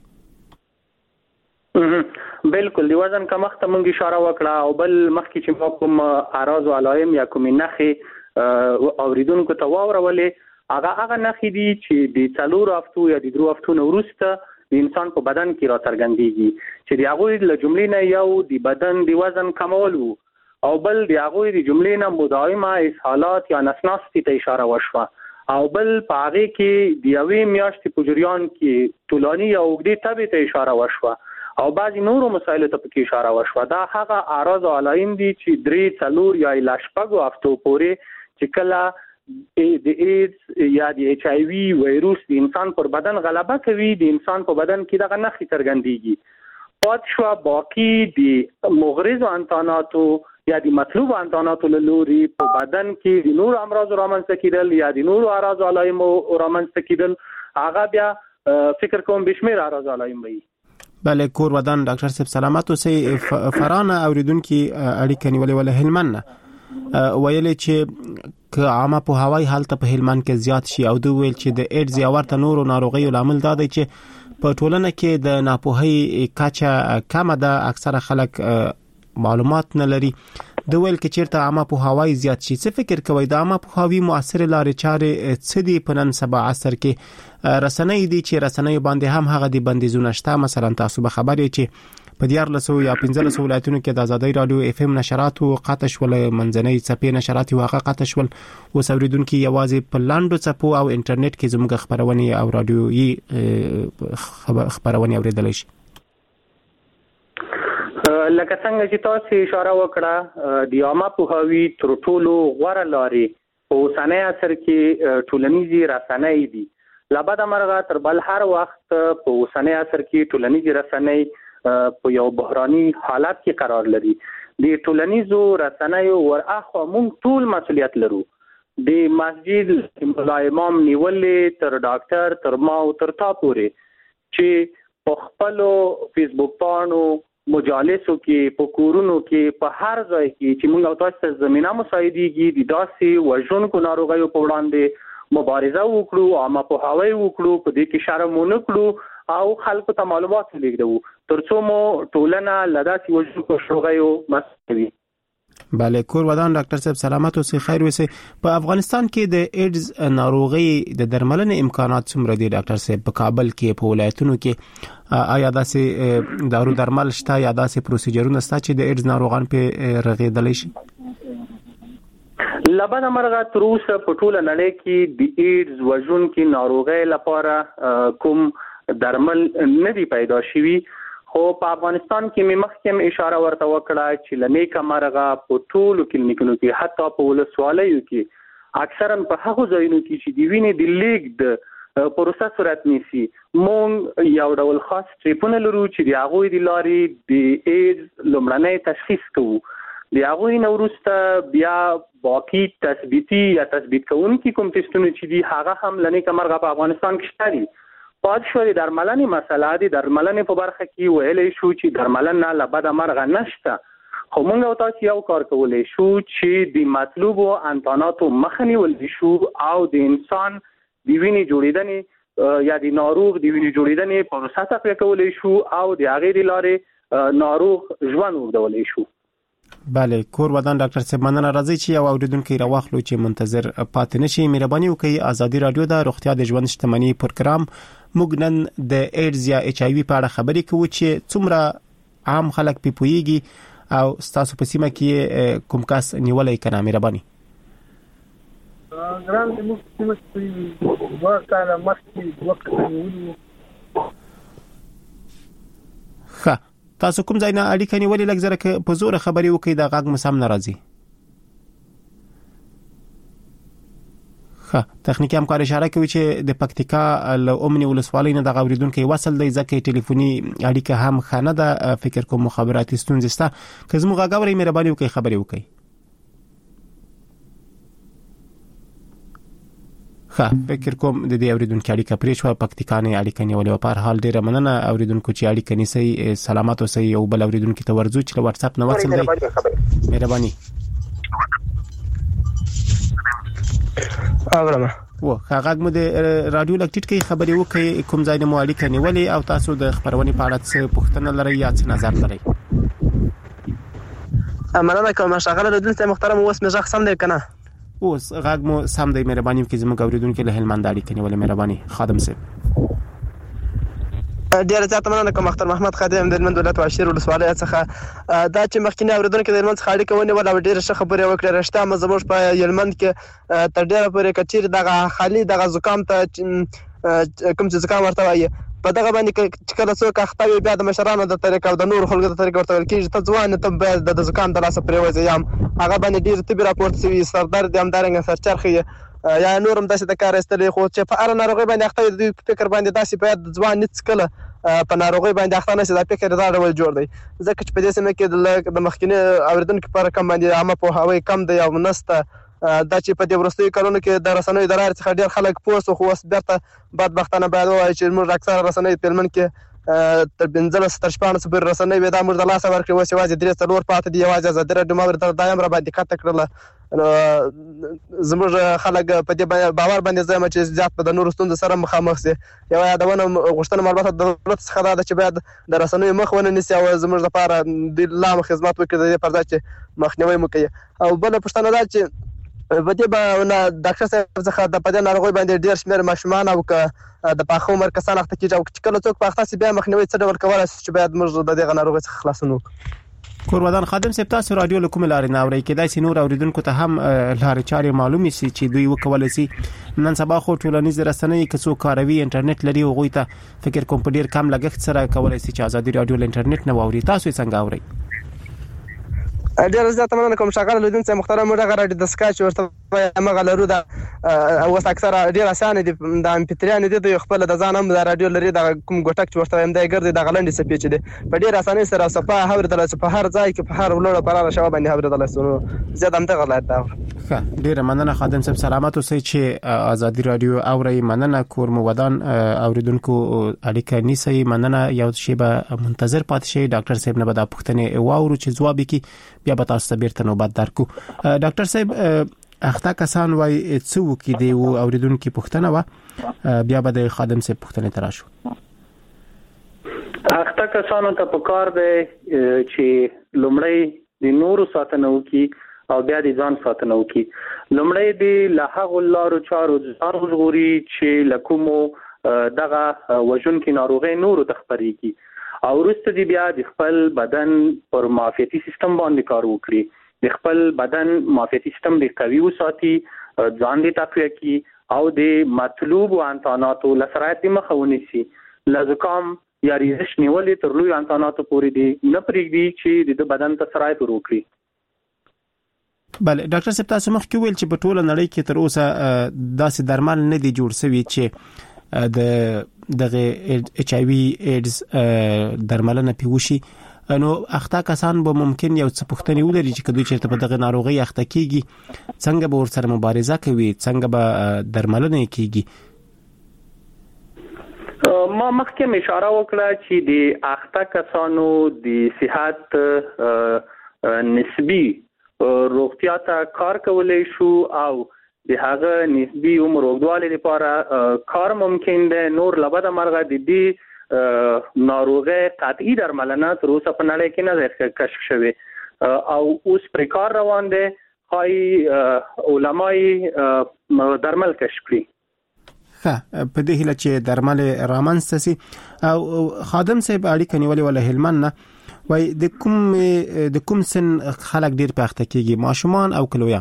بالکل د وزن کمښت مونږ اشاره وکړه او بل مخکې چې ما کوم اعراض او علائم یا کوم نښې اوریدونکو ته واورولې هغه هغه نښې دي چې د څلور هفتو یا د درو هفتو وروسته د انسان په بدن کې راڅرګندېږي چې د هغوی له جملې نه یو د بدن د وزن کمول وو او بل د هغوی د جملې نه مداومه اسهالات یا نسناستي ته اشاره وشوه او بل په هغې کې د یوې میاشتې په جریان کې طولاني یا اوږدې تبې ته اشاره وشوه او بعضی نورو مسایلو ته پکې اشاره وشوه. دا هغه اعراض او علائم دي چې درې څلور یا لاشپږو هفتو پورې چې کله د ایډز یا د ایچ آی وی وایروس د انسان پر بدن غلبه کوي د انسان په بدن کې دغه نښې څرګندېږي. پات شو باقی د مغرضو انتاناتو یا د مطلوب انتاناتو له لوري په بدن کې د نورو امراض رامنځته کېدل یا د نورو اعراض او علائم رامنځته کېدل هغه بیا فکر کوم بشمیر اعراض او علائم وي. بله. کور ودان ډاکټر صاحب سلامات اوسئ. فرانه اوریدونکو اړیکه نیولې ول هلمند ویلې چې که عامه په هوای حالت په هلمند کې زیات شي او دوی ویل چې د ایډز یا ورته نورو ناروغیو لامل دا دی چې په ټولنه کې د ناپوهۍ کچه کمه ده. اکثره خلک معلومات نه لري. د ویل کې چیرته عامه په هوای زیات شي. څه فکر کوي د عامه په هوای مؤثر لارې چارې څه دي په نن سبا عصر کې رسنۍ دي چې رسنۍ باندې هم هغه دي بندیزونه شته؟ مثلا تاسو به خبرې چې په دیارلسو یا پنځلسو ولایتونو کې د آزادۍ رادیو اف ام نشرات او قطع شول منځنۍ څپې نشرات او هغه قطع شول او اوریدونکو یوازې په لاندو څپو او انټرنیټ کې زموږ خبرونه او رادیويي خبرونه اوریدل شي. لکه څنګه چې تاسو اشاره وکړه د عامه پوهاوی تر ټولو غوره لارې په اوسنۍ عصر کې ټولنیزي رسنۍ دي. لابد مرغه تر بل هر وخت په اوسنۍ عصر کې ټولنیزي رسنۍ په یو بحراني حالت کې قرار لري. د ټولنیزو رسنیو ورأخوا موږ ټول مسؤلیت لرو. د مسجد ملا امام نیولې تر ډاکټر تر ما او تر تا پورې چې په خپلو فیسبوک پاڼو مجالسو کې په کورونو کې په هر ځای کې چې موږ او تاسو زمينه مساعدېږي د داسې وژونکو ناروغیو په وړاندې مبارزه وکړو، عامه پوهاوی وکړو، په دې کې شرم ونه کړو او خلکو ته معلومات ورکړو ترڅو مو ټولنه لداسې وژونکو ناروغیو مسوي. بله. کور ودان ډاکټر صاحب سلامت اوسئ، خیر اوسئ. په افغانستان کې د ایډز ناروغي د درملنې امکانات څومره دي ډاکټر صاحب؟ په کابل کې په ولایتونو کې آیا داسې دارو درمل شته یا داسې پروسیجرونه شته چې د ایډز ناروغان په رغیدلی شي؟ لبد مرغه تر اوسه په ټوله نړۍ کې د ایډز وژونکو ناروغۍ لپاره کوم درمل نه دی پیدا شوی خو په افغانستان کې مې مخکې اشاره ورته وکړه چې لنې کمرغه په ټولو کلینیکونو کې حتی په ولسوالیو کې اکثرا په هغو ځایونو کې چې د وینې د لیږد پروسه صورت نیسي مونږ یو ډول خاص ټریپونه لرو چې د هغوی د لارې د ایډز لومړنی تشخیص کوو. د هغوی نه وروسته بیا باقي تثبیتي یا تثبیت کوونکي کوم ټسټونه چې دي هغه هم لنې کمرغه په افغانستان کې شته دي. پاتې شوه د درملنې مسله د درملنې په برخه کې ویلی شو چې درملنه له بده مرغه نشته، خو موږ او تاسو یو کار کولی شو چې د مطلوبو انتاناتو مخه نیولی شو او د انسان د وینې جوړېدنې یا د ناروغ د وینې جوړېدنې پروسه تقویه کولی شو او د هغې د لارې ناروغ ژوند اوږدولی شو. بله کور ودان ډاکټر صاحب مننه. راځي چې یو اوریدونکی راواخلو چې منتظر پاتې نشي. مهرباني وکړئ ازادي رادیو د روغتیا د ژوند شتمنۍ پروګرام موږ نن د ایډز یا ایچ آی وي په اړه خبرې کوو چې څومره عام خلک پې پوهیږي او ستاسو په سیمه کې کوم کس نیولی که نه. مهرباني. ګران دې موږ سیمه کې دوه کاله مخکې دوه کسان نیولي وو. ښه تاسو کوم ځای نه اړیکه نیولې؟ لږ زره که په زوره خبرې وکړئ د غږ مو سم نه راځي. ښه تخنیکي همکار اشاره کوي چې د پکتیکا له امني ولسوالۍ نه دغه اورېدونکی وصل دی ځکه ټلیفوني اړیکه هم ښه نه ده. فکر کوم مخابراتي ستونزې شته. که زموږ غږ اورئ مهرباني وکړئ خبرې وکړئ. ښه فکر کوم د دې اوریدونکو اړیکه پرې شوه. پکتیکا نه اړیکه نیولې وه. په هر حال ډېره مننه اوریدونکو چې اړیکه نیسئ. سلامات اوسئ. یو بل اوریدونکي ته ورځو چې له واتساپ نه وصل دی. مهرباني. اورم و هغه مو د رادیو لکټیټ کې خبرې وکړي کوم ځای نه مو اړیکه نیولې او تاسو د خبرونې په اړه څه پوښتنه لرئ یا څه نظر لرئ؟ مننه کوم شغله اوریدونکو محترم. اوس مې ځخ سم دی کنه؟ اوس غږ مو سم دی. مهرباني وکړئ زموږ اوریدونکو له هلمند اړیکه نیولې. مهرباني خادم صاحب. ډیره زیاته مننه کوم اختر محمد خادم د هلمند ولایت واشیر ولسوالۍ څخه. دا چې مخکینی اوریدونکو د هلمند څخه اړیکه ونیوله او ډیره ښه خبرې وکړې. رښتیا زموږ په هلمند کې تر ډیره پورې که چیرې دغه خالي دغه زکام ته کوم چې زکام ورته وایي په دغه باندې چې کله څوک اخته وي بیا د مشرانو د طریقه او د نورو خلکو د طریقه ورته ویل کېږي ته ځوان ته باید د زکام د لاسه پرېوځي. یا هغه باندې ډېر طبي راپورټ شوي سر درد یې همدارنګه سرچرخې یا نور هم داسې د کار ایستلی. خو چې په هره ناروغۍ باندې اخته وي د دوی فکر باندې داسې باید ځوان هېڅکله په ناروغۍ باندې اخته نه شي. دا فکر دا ډول جوړ دی ځکه چې په دې سیمه کې د مخکیني اوریدونکو په رقم باندې عامه پوهاوی کم دی او نشته. دا چې په دې وروستیو کلونو کې د رسنیو د لارې څخه ډېر خلک پوه شو. خو اوس بیرته بدبختانه باید ووایو چې موږ اکثره رسنۍ په هلمند کې تر پنځلس تر شپاړس پورې رسنۍ وې دا موږ د لاسه ورکړې. اوس یوازې درې څلور پاتې دي. یوازې ازادي راډیو ما ورته دا هم راباندې قطع کړله. زموږ خلک په دې باور باندې ځایم چې زیات په د نورو ستونزو سره مخامخ شي. یو یادونه غوښتنه معلومات د دولت څخه دا ده چې باید د رسنیو مخ ونه نیسي او زموږ لپاره د لا خدمت وکړي د دې پر ځای چې مخنیوی مو کوي. او بله پوښتنه دا چې په دې باندې ډاکټر صاحب څخه د پدې ناروغۍ باندې ډېر شمېر ماشومان او که د پاخه عمر کسان اخته کېږي او چې کله څوک په اخته شي بیا مخنیوی څه ډول کولی شي چې باید موږ د دغه ناروغۍ څخه خلاصون وکړو؟ کور ودان خادم صاحب تاسو رادیو له کومې لارې نه اورئ؟ کېدای شي نور اوریدونکو ته هم لارې چارې معلومې شي چې دوی وکولی شي. نن سبا خو ټولنیز رسنۍ که څوک کاروي انټرنیټ لري هغوی ته فکر کوم په ډېر کم لګښت سره کولی شي چې ازادي رادیو له انټرنیټ نه واوري. تاسو یې څنګه اورئ؟ ډیره زیاته مننه کوم ښاغلی لیدونکی محترم. موږ هغه راډیو دستګاه چې ورته همغه لرو دا اوس اکثره ډېر اسانه دي د امپیتریانې دي. دوی خپله د ځان هم دا راډیو لري دغه کوم ګوټک چې ورته وایم دی ګرځي دغه لنډې څپې چې دی په ډېر اسانۍ سره او صفا اورېدلی شي په هر ځای کې په هر لوړه پراخه شوه باندې اورېدلی شي. نو زیات همدغه ولایت ته ښه ډیره مننه خادم صاحب. سلامت اوسئ چې ازادي رادیو اورئ. مننه کور مو ودان اوریدونکو اړیکه نیسئ. مننه یو شیبه منتظر پاتې شئ. ډاکټر صاحب نه به دا پوښتنې واورو چې ځواب یې کړي بیا به تاسو ته بیرته نوبت درکو. ډاکټر صاحب اخته کسان وایي څه وکړي دی و اوریدونکي پوښتنه وه بیا به د خادم صاحب پوښتنې ته راشو. اخته کسانو ته پکار دی چې لومړی د نورو ساتنه وکړي او بیا د ځان ساتنه وکړي. لومړی د له هغو لارو چارو ځان وژغوري چې له کومو دغه وژونکي ناروغۍ نورو ته خپرېږي او وروسته دې بیا د خپل بدن پر معافیتي سیستم باندې کار وکړي. د خپل بدن معافیتي سیستم د قوي وساتي، ځان دې تقویه کړي او د مطلوب انتاناتو له سرایت مخه ونیسي. له زکام یا ریزش نیولې تر لوی انساناتو پورې دي نه پرېږدي چې د بدن ته سرایت وکړي. بله ډاکټر صاحب تاسو مخکې ویل چې په ټوله نړۍ کې تر اوسه داسې درمل نه دي جوړ شوي چې د دغه ایچ آی وی ایډز درملنه پیوشي. نو اخته کسان به ممکن یو څه پوښتنې ولري چې کدوې چیرته په دغه ناروغي اخته کیږي څنګه به ورسره مبارزه کوي څنګه به درملنه کیږي. ما مخکې اشاره وکړه چې د اخته کسانو د صحت نسبی روغتیا ته کار کولای شو او د هغه نسبی عمر اوږدوالي لپاره کار ممکن دی. نور لبد مرغه د دې ناروغه قطعي درملنه تر اوسه په نړۍ کې نه ده کشف شوی او اوس پر کار روان دي خای علماي درمل کشف کړي. ښه په دې هیله چې درمل رامنځته سي او خادم صاحب اړیکه نیولې ولا هلمن نه وای د کوم د کوم سن خلک ډیر پخته کیږي ماشومان او کلویان؟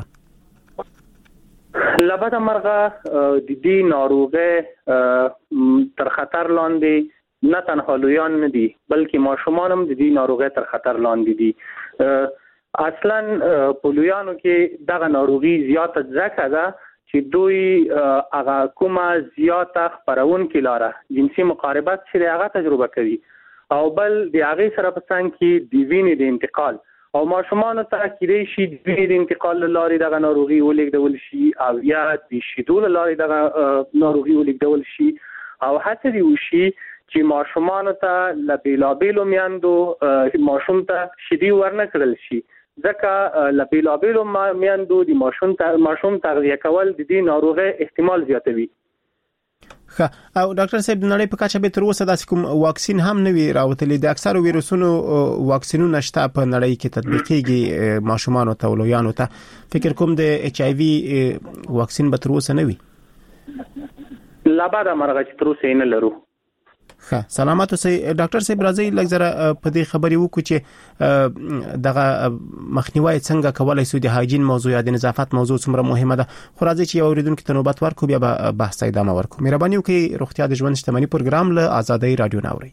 لبد مرغه د دې ناروغه تر خطر لاندې نه تنها لویان نه دي بلکې ماشومان هم د دې ناروغه تر خطر لاندې دي. اصلا په لویانو کې دغه ناروغي زیاته ځکه ده چې دوی هغه کومه زیاته خپرونکې لاره جنسي مقاربت چې هغه تجربه کوي او بل د هغه سره په څنګ کې د وینې د انتقال او ماشومان ته کېدای شي د وینې د انتقال لارې دغه ناروغي ولېږدول شي او یا د شیدو لارې دغه ناروغي ولېږدول شي او حتی دی وشي چې ماشومان ته له بیلابیلو میندو ماشوم ته شیدې ورنه کړل شي ځکه له بیلابیلو میندو د ماشوم ته ماشوم تغذیه کول د دې ناروغي احتمال زیاتوي. ښه او ډاکټر صاحب د نړۍ په کچه به تر اوسه داسې کوم واکسین هم نه وي راوتلی د اکثرو ویروسونو واکسینونه شته په نړۍ کې تطبیقيږي ماشومان او لویانو ته فکر کوم د ایچ آی وی واکسین به تر اوسه نه وي؟ لا بعد مرغه چې تر اوسه نه لرو. ښه سلامات اوسئ ډاکټر صاحب راځي لږ زره په دې خبرې وکړو چې دغه مخنیوي څنګه کولای شو د هایجین موضوع یا د نظافت موضوع څومره مهمه ده خو راځي چې یو اوریدونکو ته نوبت ورکړو بیا به بحث ادامه ورکړو. مهرباني وکړئ روغتیا د ژوند شتمنۍ پروګرام له آزادۍ رادیو ناوري.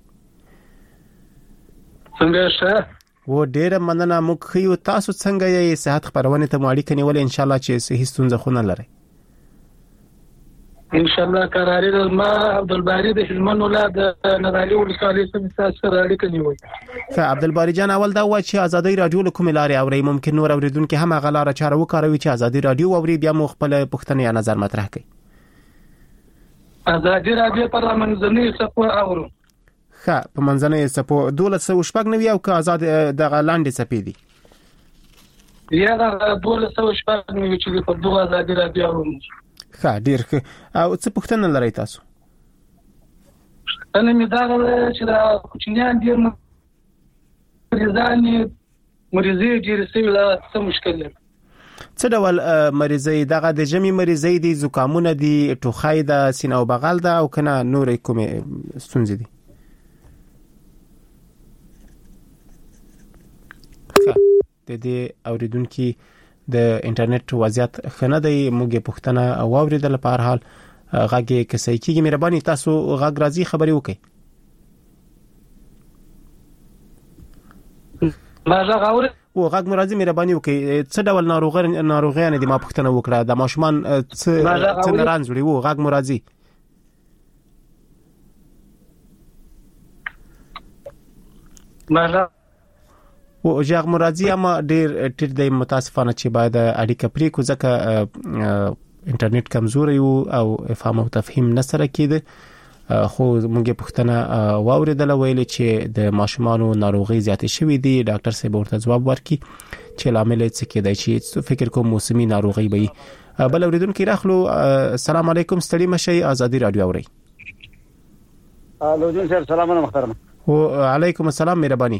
څنګه شه و ډیره مننه موږ خو تاسو څنګه یې صحت خبرونه ته ماړی کنيول ان شاء الله چې صحیح ستونزه خو نه لري ان شاء الله قراري ما عبدالباري د هلمند ولاد نړۍ ولسوالۍ سره سره اړیکه نیوي. ښه عبدالباري جان اول دا و چې آزادۍ رادیو له کومې لارې اوري ممکن نور اوریدونکو هم هغه لاره چاره وکاروي چې آزادۍ رادیو اوري بیا مو خپل پوښتنه یا نظر مطرح کړي. آزادۍ رادیو پر منځنۍ صفو اورو. ښه په منځنۍ صفو دولت سو شپږ نوي او که آزاد د لاندې صفې دي یا د دولت سو شپږ نوي چې په دغه آزادۍ رادیو اورو. ښه ډیر ښه او څه پوښتنه لرئ تاسو؟ انا مې دا چې دا کوچنیان ډیر مریضان مریضي ډیر سوي لا څه مشکل لري. څه ډول مریضي دغه د جمی مریضي دي زکامونه دي ټوخی د سینه او بغل ده او کنه نور کومه ستونزې دي؟ ښه د دې اوریدونکو د انټرنیټ وضعیت خنه دی موږ پوښتنه واوریدل په هر حال غږی کسې کیږي مهرباني تاسو غږ راځي خبري وکړئ. ما غږ اوري او غږ مرادي مهرباني وکړئ څه ډول ناروغي ناروغیان دي ما پوښتنه وکړه د ماشومان څه څه نارنج وړي وو غږ مرادي ما او جاغ مرادي اما ډیر ټیر د متاسفانه چې باید اړیکه پرې کو ځکه انټرنیټ کمزوري او افهام او تفهیم نه سره کېده خو موږ پوښتنه واوریدل ویل چې د ماشومانو ناروغي زیاتې شوې دي ډاکټر صاحب ورته جواب ورکړي چې لامل څه کېدای چې فکر کوم موسمي ناروغي وي. بل اوریدونکو راخلو السلام علیکم ستړي مشي آزادۍ رادیو اوري. الو جون سر سلام محترم. و علیکم السلام مهرباني.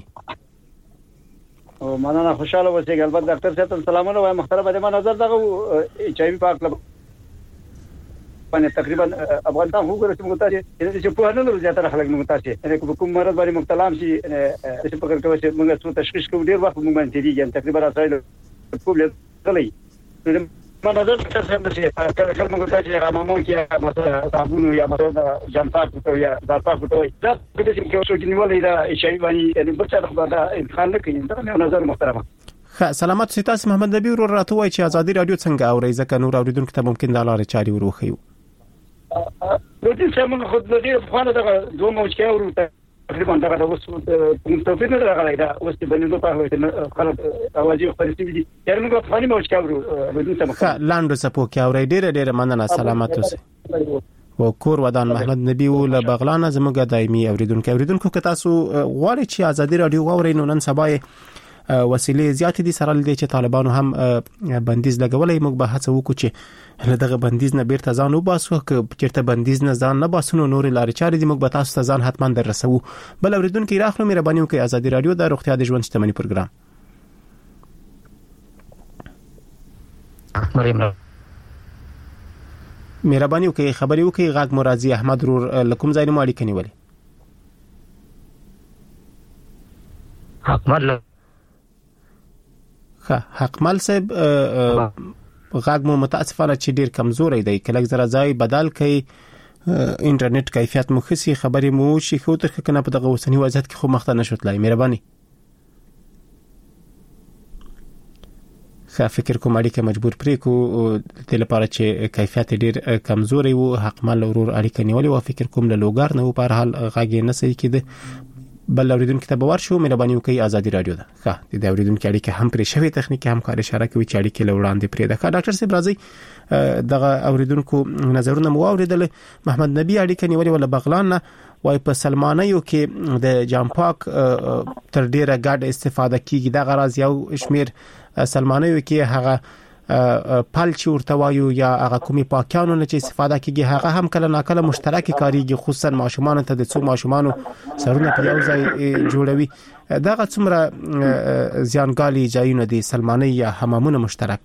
او مننه خوشاله اوسئ البته ډاکټر صاحب سلامونه وایم محترم د ما نظر دغه ایچ آی وی پاک باندې تقریبا افغانستان هو ګرځي موږ ته چې په هغه لور زیاتره خلک موږ ته چې کوم مرض باندې مبتلا شي چې په کار کوي چې موږ څه تشخیص کوو ډیر وخت موږ باندې دیږي تقریبا راځي په لږ غلي ما نظر څه څه چې کله کله موږ ته چې رامامو کې مثلا صابون یا مثلا جنفات او یا دارپاک او دا د دې چې څو جنولې دا شی باندې ان په څه خبره دا امکان نه کوي دا مې نظر محترمه. ښه سلامات سیتاس محمد نبی ورور راته وای چې ازادي رادیو څنګه اوري ځکه نور اوریدونکو ته ممکن د لارې چاري وروخیو. نو دې څه موږ خود دې په خانه دا دوه موج کې اورو تقریبا دا د وسو مستوفید نه راغلی دا اوس په بنو په هغه خلک اواجی خپلې دي یاره موږ په خانه موج کې اورو بدون څه ښه لاندو سپو کې اوري ډېر ډېر مننه سلامات اوسئ. و کور ودان محمد نبی ول بغلان زموږ دایمي اوریدونکو اوریدونکو که تاسو غواړئ چې ازادي رادیو واورئ نو نن سبا وسیلې زیات دي سره لدی چې طالبانو هم بندیز لګولې موږ به هڅه وکړو چې له دغه بندیز نه بیرته ځان وباسو که چیرته بندیز نه ځان نه باسو نور لارې چارې دي موږ به تاسو ته ځان حتما در رسو. بل اوریدونکو راخلو مهرباني وکړئ ازادي رادیو د روغتیا د ژوند شتمنۍ پروګرام مهرباني وکړئ خبري وکړئ غاګ مرازي احمد رور لکم ځای نو اړیکه نیولې حکمل ښه حکمل صاحب غاګ مو متاسفانه چې ډیر کمزوري دی کله زره ځای بدل کړي انټرنیټ کیفیت مو خسي خبري مو شي خو تر کنه په دغه وسنی وضعیت کې خو مخته نشوتلای مهرباني ښه فکر کوم اړیکه مجبور پرې کو د لپاره چې کیفیت ډیر کمزوري وو حکمل ورور اړیکه نیولې او فکر کوم له لوګار نه په هر حال غاګ نه صحیح کېده. بل اوریدونکو ته باور شو مهرباني وکړئ ازادي رادیو ده ښه د اوریدونکو اړیکه هم پرې شوی تخنیکی همکاري اشاره کوي چې اړیکه لوړاندې پرې ده. ښه ډاکټر صاحب راځي دغه اوریدونکو نظرونه مو اوریدل. محمد نبی اړیکه نیولې ول بغلان نه وای په سلمانیو کې د جامپاک تر ډیره ګډ استفاده کیږي د غرض یو شمیر سلمانیو کې هغه پالچ ورته وایو یا هغه کومي پاکانو نه چې استفاده کیږي هغه هم کله ناکله مشترکي کاریږي خصوصا ماشومان ته د څو ماشومانو سرونه په یو ځای جوړوي دغه څومره زیانګالي ځایونه دي سلماني یا حمامونه مشترک.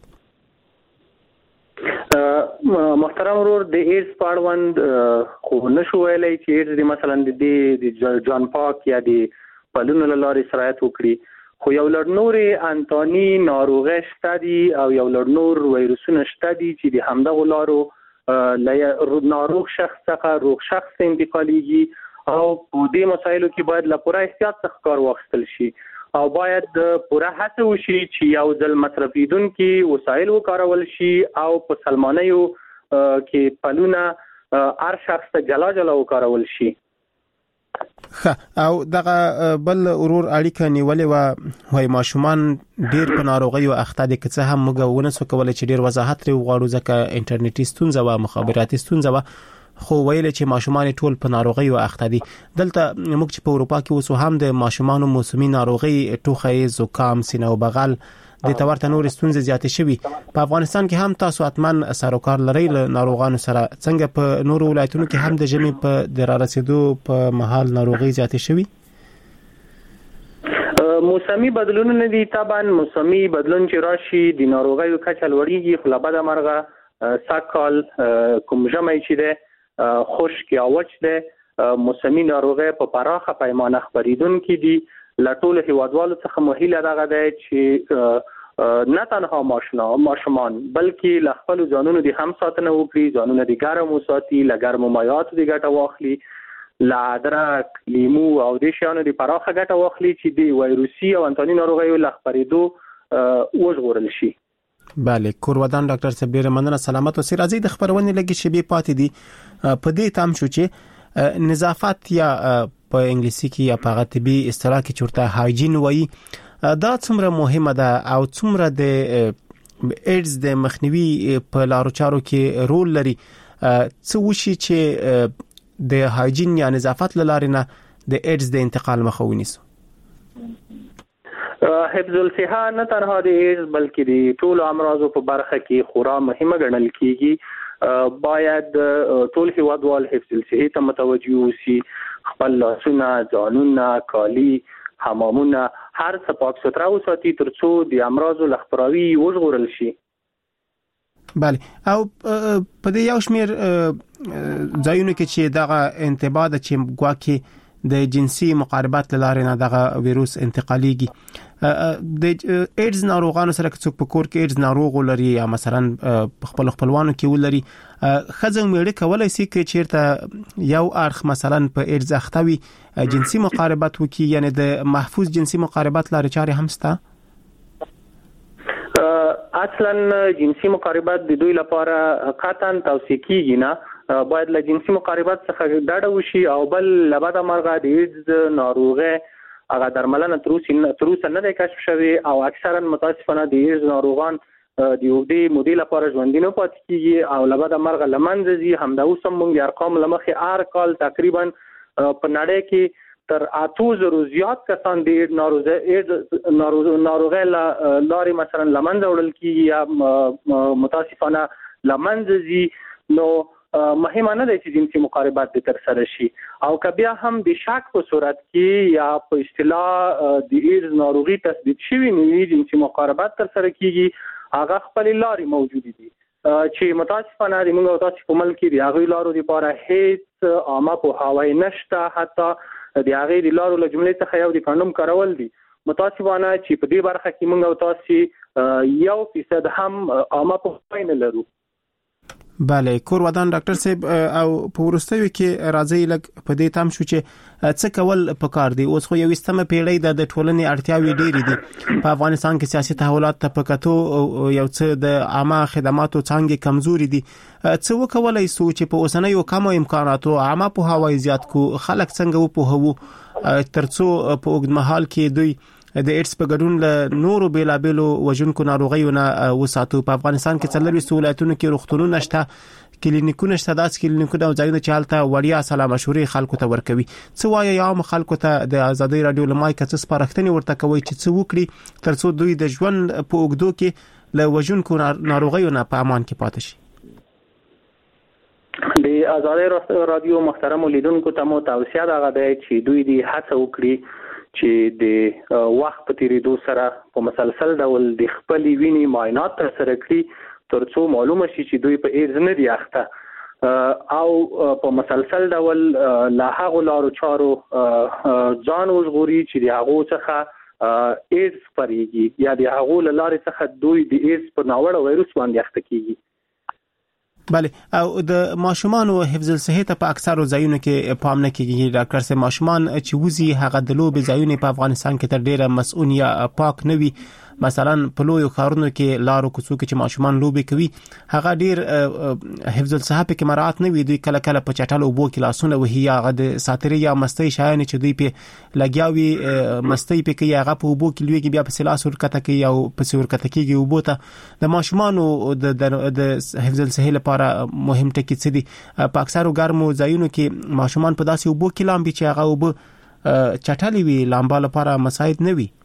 محترم ورور د ایرز پاړوند خو نشو ویلای چې ایرز د مثلا د جان پاک یا د پلونو لارې سرایت وکړي خو یو لړ نورې انتاني ناروغۍ شته دي او یو لړ نور وایروسونه شته دي چې د همدغو لارو له ناروغ شخص څخه روغ شخص ته انتقالېږي او په دې مسایلو کې باید له پوره احتیاط څخه کار واخیستل شي او باید پوره هڅه وشي چې یو ځل مصرفیدونکي وسایل وکارول شي او په سلمانیو کې پلونه هر شخص ته جلا جلا وکارول شي. او دغه بل ورور اړیکه نیولې و وای ماشومان ډیر په ناروغیو اخته دي که څه هم موږ ونسو کولای چې ډیر وضاحت لري غواړو ځکه انټرنیټي ستونزه و مخابراتي ستونزه و خو ویل چې ماشومان ټول په ناروغیو اخته دي. دلته موږ چې په اروپا کې اوسو هم د ماشومان موسمي ناروغي ټوخی زکام سینه او بغل د تورته نور ستونزې زیاتې شوي په افغانستان کې هم تاسو اتمن سروکار لري له ناروغانو سره څنګه په نور ولایتونو کې هم د جمی په د رسیدو په محل ناروغي زیاتې شوي. موسمي بدلونونه دي طبعا موسمي بدلون چې راشي د ناروغیو کچه لوړیږي خو لا بعد مرغه ساکال کوم جمعي چې ده خشک یا وچ ده موسمي ناروغي په پراخه پیمانه خبرېدونکې دي لټول هیوادوالو څخه مهیله دغه ده چې نه تنها ماشنا ماشومان بلکې ل خپل ځانونو دي هم ساتنه وکړي ځانونه دي ګرم وساتي ل ګرمو مایعاتو دي ګټه واخلي ل ادرک لیمو او د شیانو دي پراخه ګټه واخلي چې دی وایروسي او انتاني ناروغیو ل خبرېدو وژغورل شي. بله کور ودان ډاکټر صاحب ډیر مننه سلامت اوسئ. راځي د خبرونه لګي شبي پاتې دي په دې تام شو چې نظافت یا په انګلیسي کې یا په طبي اصطلاح کې چورته هایجین وایي دا څومره مهمه ده او څومره د ایډز د مخنیوي په لارو چارو کې رول لري څه وشي چې د هایجین یا نظافت لاره نه د ایډز د انتقال مخه ونیسو. حفظ الصحه نه تنها د ایډز بلکې د ټول امراضو په برخه کې خورا مهمه ګڼل کیږي. باید ټول هیوادوال حفظ الصحه ته متوجه وي خپل لاسونه ځانونه کالی حمامونه هر څه پاک سترا وساتي ترڅو د امراضو لخبراوي وژغورل شي. بله او په دې یو شمیر ځایونو کې چې دغه انتباه د چې ګواکې د جنسي مقاربت لاره نه دغه ویروس انتقالیږي د ایډز ناروغانو سره څوک په کور کې ایډز ناروغ لري یا مثلا خپل خپلوانو کې ولري خزم میړه کولای شي چې چیرته یو اړخ مثلا په ایډز اختوي جنسي مقاربت وکي یعنی د محفوظ جنسي مقاربت لارې چارې هم شته. اصلا جنسي مقاربت د دوی لپاره قطعا توصیه کیږي نه، باید له جنسي مقاربت څخه ډډه وشي او بل لبد مرغه د ایډز ناروغه هغه درملنه تروسه نه ده کشف شوی او اکثرا متاسفانه د ایډز ناروغان د یوې مودې لپاره ژوندۍ نه پاتې کیږي او لبد مرغه لمنځه ځي. همدا اوس هم موږ ارقام لمخې هر کال تقریبا په نړۍ کې تر اتو زرو زیات کسان د ایډز ناروغه لارې مثلا لمنځه وړل کیږي یا متاسفانه لمنځه ځي. نو مهمه نه ده چې جنسي مقاربت د تر سره شي او که بیا هم د شک په صورت کې یا په اصطلاح د ایډز ناروغي تثبیت شوی نه جنسي مقاربت تر سره کیږي، هغه خپل لارې موجود دي چې متاسفانه د موږ تاسو په ملک کې د هغه لارو لپاره هیڅ عامه پوهاوی نشته، حتی د هغه د لارو له جملې څخه یو د کاندوم کارول دي. متاسفانه چې په دې برخه کې موږ تاسو یو فیصد هم عامه پوهاوی نه لرو. بله کور ودان ډاکټر صاحب او په ورستیو کې راځي لګ په دې تام شو چې څه کول پکار دي. اوس خو یو استمه پیړۍ د ټولنې اړتیاوي ډېری دي په افغانستان کې سیاسي تحولات ته پکاتو یو څه د عامه خدماتو څنګه کمزوري دي. څه وکولای سو چې په اوسنیو کم امکاناتو عامه په هواي زیات کو خلک څنګه و په هوو ترڅو په اوږدمهال کې دوی د ایډز په ګډون له نورو بیلابلو وژونکو ناروغیو نه وساتو. په افغانستان کې څلور ولایتونو کې روغتونونه شته، کلینیکونه شته، داس کلینیکونه او ځایونه چې حالت وړیا سلام مشورې خلکو ته ورکوي. څه وایي عام خلکو ته د ازادي رادیو لمای کڅ سپارښتنې ورته کوي چې څه وکړي ترڅو دوی د ژوند په اوږدو کې له وژونکو ناروغیو نه په امان کې پاتې شي. د ازادي رادیو محترم لیدونکو ته مو توصیه ده چې دوی دې هڅه وکړي چې د وخت په تیریدو سره په مسلسل ډول د خپل وینې معاینات تر سره کړي ترڅو معلومه شي چې دوی په ایډز نه دي اخته او په مسلسل ډول له هغو لارو چارو ځان وژغوري چې د هغو څخه ایډز خپرېږي یا د هغو له لارې څخه دوی د ایډز په ناوړه وایروس باندې اخته کیږي. بله او د ماشومان او حفظ الصحه په اکثرو ځایونو کې پام نه کیږي. ډاکټر سه ماشومان چې وزي هغه د لوب ځایونه په افغانستان کې تر ډیره مسؤل یا پاک نه وي. مثلا په لوی خارونو کې لارو کوڅو کې چې ماشومان لوبي کوي هغه ډیر حفظ الصحه کې مراعات نه وي. دوی کله کله په چټل او بو کې لاسونه وهي هغه د ساتري یا مستۍ شایان چې دوی په لګیاوي مستۍ په کې هغه په بو کې لوي بیا په سلاس ورکته کې او په سور کته کې او بوته د ماشومان د د حفظ الصحه لپاره مهم ټکی څه دي. په اکثرو ګرمو ځایونو کې ماشومان په داسې وبو کې لامبي چې هغه وب چټلي وي لامبا لپاره مساعد نه وي.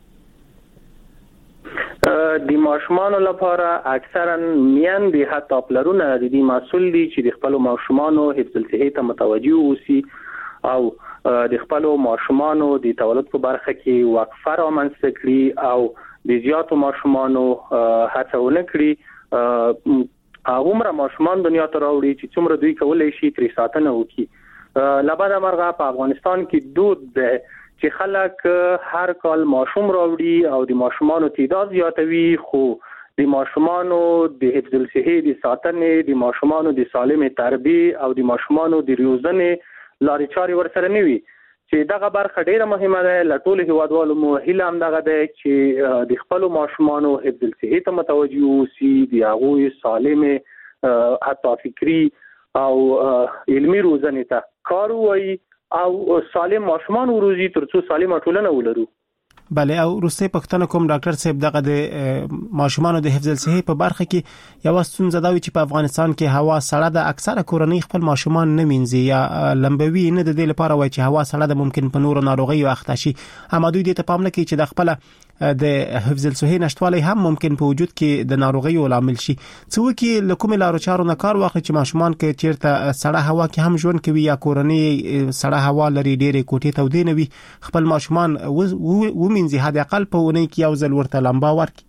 د ماشومان لپاره اکثرا میاندې حتی پلرونه د دې مسول دي چې د خپل ماشومان حفظ الصحه ته متوجي اوسي او د خپل ماشومان د تولد په برخه کې وقفه رامنځته کړي او د زیاتو ماشومان هڅونه کړي هغومره ماشومان دنیا ته راوړي چې څومره دوی کولای شي ترې ساتنه وکړي. لبد مرغه په افغانستان کې دود ده چې خلک هر کال ماشوم راوړي او د ماشومانو تعداد زیاتوي، خو د ماشومانو د حفظ الصحه د ساتنې، د ماشومانو د سالم تربیه او د ماشومانو د روزنې لارې چارې ورسره نه وي چې دغه برخه ډیره مهمه ده. له ټولو هیوادوالو مو هیله هم دغه ده چې د خپل ماشومانو حفظ الصحه ته متوجي اوسي، د هغوی سالم حتی فکری او علمي روزنې ته کار وکړي او سالم ماشومان وروزي ترڅو سالمه ټولنه ولرو. بله او روسي پښتنه کوم ډاکټر صاحب دغه د ماشومان د حفظ الصحه په برخه کې یو ستونزه دا وي چې په افغانستان کې هوا سړه ده. اکثره کورنۍ خپل ماشومان نه مینځي یا لمبوي نه د دې لپاره وای چې هوا سړه ده ممکن په نور ناروغي اخته شي. اما دوی دې ته پام نه کوي چې د خپل د حفظ الصحه نشټوالی هم ممکن په وجود کې د ناروغي عامل شي. څو کې لکوم لارو چارو نه کار واخلي چې ماشومان کې چیرته سړه هوا کې هم ژوند کوي یا کورنۍ سړه هوا لري ډېرې کوټې ته ودی نه وي خپل ماشومان ومنځي هدا اقل په ونې کې یو ځل ورته لمبا ورکړي.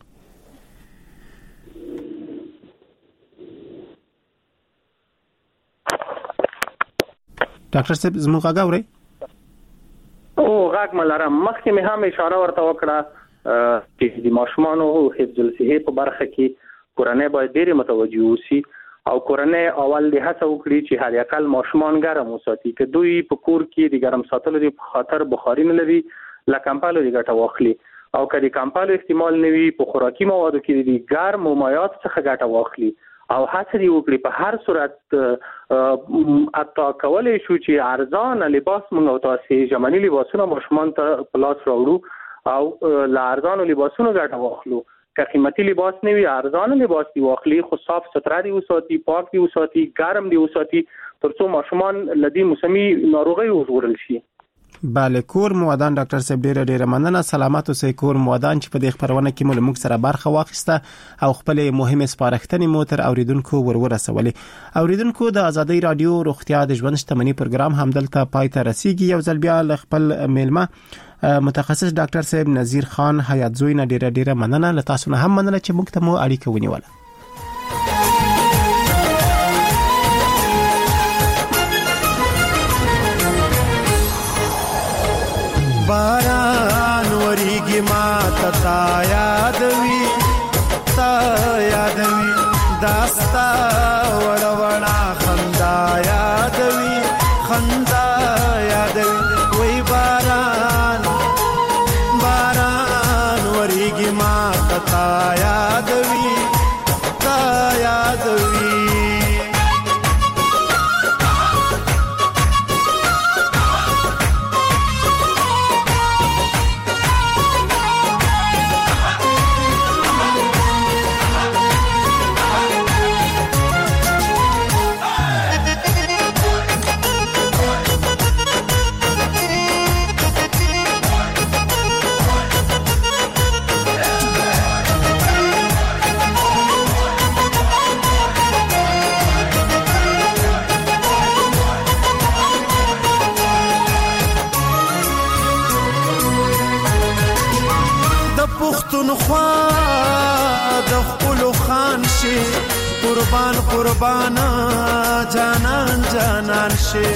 ډاکټر صاحب زموږ غاوري او غاګ ملرم مخکې مې هم اشاره ورته وکړه چې د ماشومانو حفظ الصحه په برخه کې کورنۍ باید ډېر متوجه اوسي او کورنۍ اول د هڅه وکړي چې هر یکل ماشومان ګرم وساتي که دوی په کور کې د ګرم ساتلو د خاطر بخاري نه لري له کمپالو د ګټه واخلي او که د کمپالو استعمال نه وي په خوراکي موادو کې د ګرم مایعات څخه ګټه واخلي او هڅه دی وکړي په هر صورت اتا کولای شو چې ارزان لباس موږ او تاسو ژمنی لباسونه ماشومان ته پلاس راوړو او له ارزان لباسونو ګټه واخلو که قیمتي لباس نه وي ارزان لباس دی واخلي خو صاف سترا دی وساتي پاک دی وساتي ګرم دی وساتي ترڅو ماشومان لدی موسمي ناروغي وژغورل شي. بله کور موادان ډاکټر صاحب ډیره ډیره مننه. سلامات اوسئ کور موادان چې په دې خبرونه کې مو موږ سره برخه واخیسته او خپل مهمه سپارښتنې مو تر اوریدونکو ورورسولې. اوریدونکو د ازادي رادیو روغتیا د ژوند شتمنۍ پروګرام همدلته پای ته رسیدي. یو ځل بیا ل خپل میلمه متخصص ډاکټر صاحب نذیر خان حیات زوی نه ډیره ډیره مننه. له تاسو نه هم مننه چې موږ ته مو اړیکه ونیوله. باران وریږي ما تا یادوي تا یادوي داستا وړوړا خندا یادوي خندا یادوي وای باران باران وریږي ما تا یادوي تا یادوي قربان قربان جانان جانان شي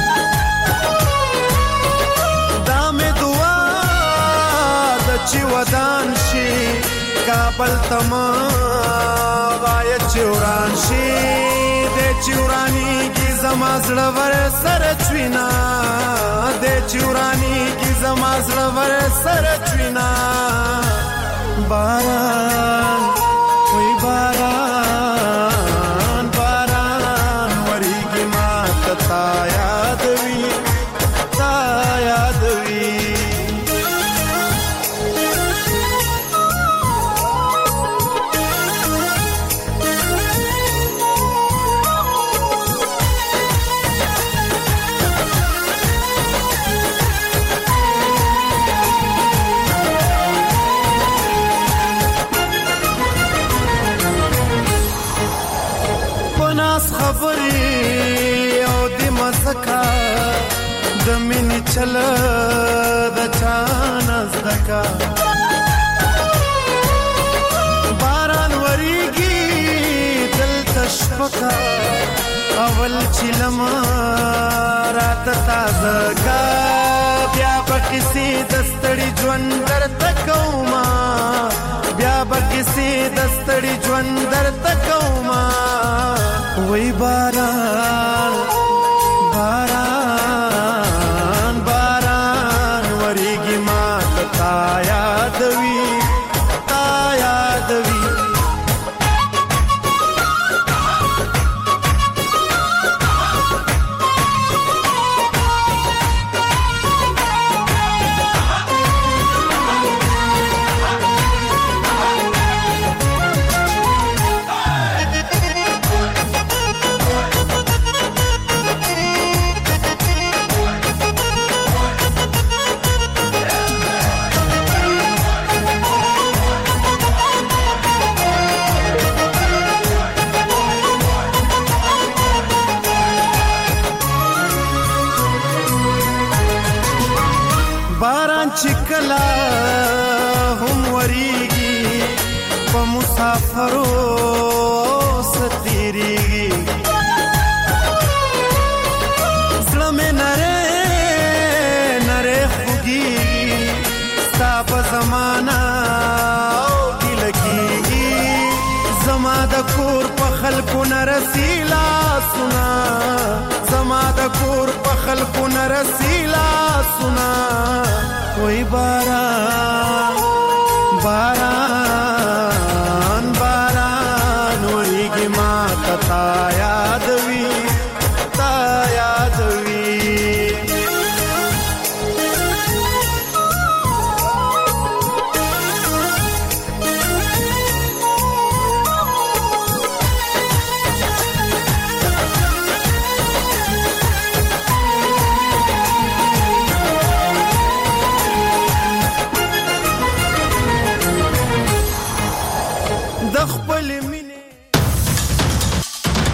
دامه دعا د چي ودان شي کابل تما وای چوران شي د چورانی کی زما زړور سر چوینا د چورانی کی زما زړور سر چوینا باران وای باران باران وریږي ما تا یادوي تا یادوي زکا د مینې چل د چانز دکا باران وریږي دل تشپکا اول چلم رات تازه کا بیا بکسی دستړي ژوند درته کوما بیا بکسی دستړي ژوند درته کوما وای باران باران باران وریږي ما تا یادوي تا یادوي چکلا هم وریږي په مسافرو ستيريږي زړه مې نره نره خوږي ستا په زمانہ نرسیلا سنا زما د کور په خلکو نرسیلا سنا وای باران باران باران وریږي ما تا یاد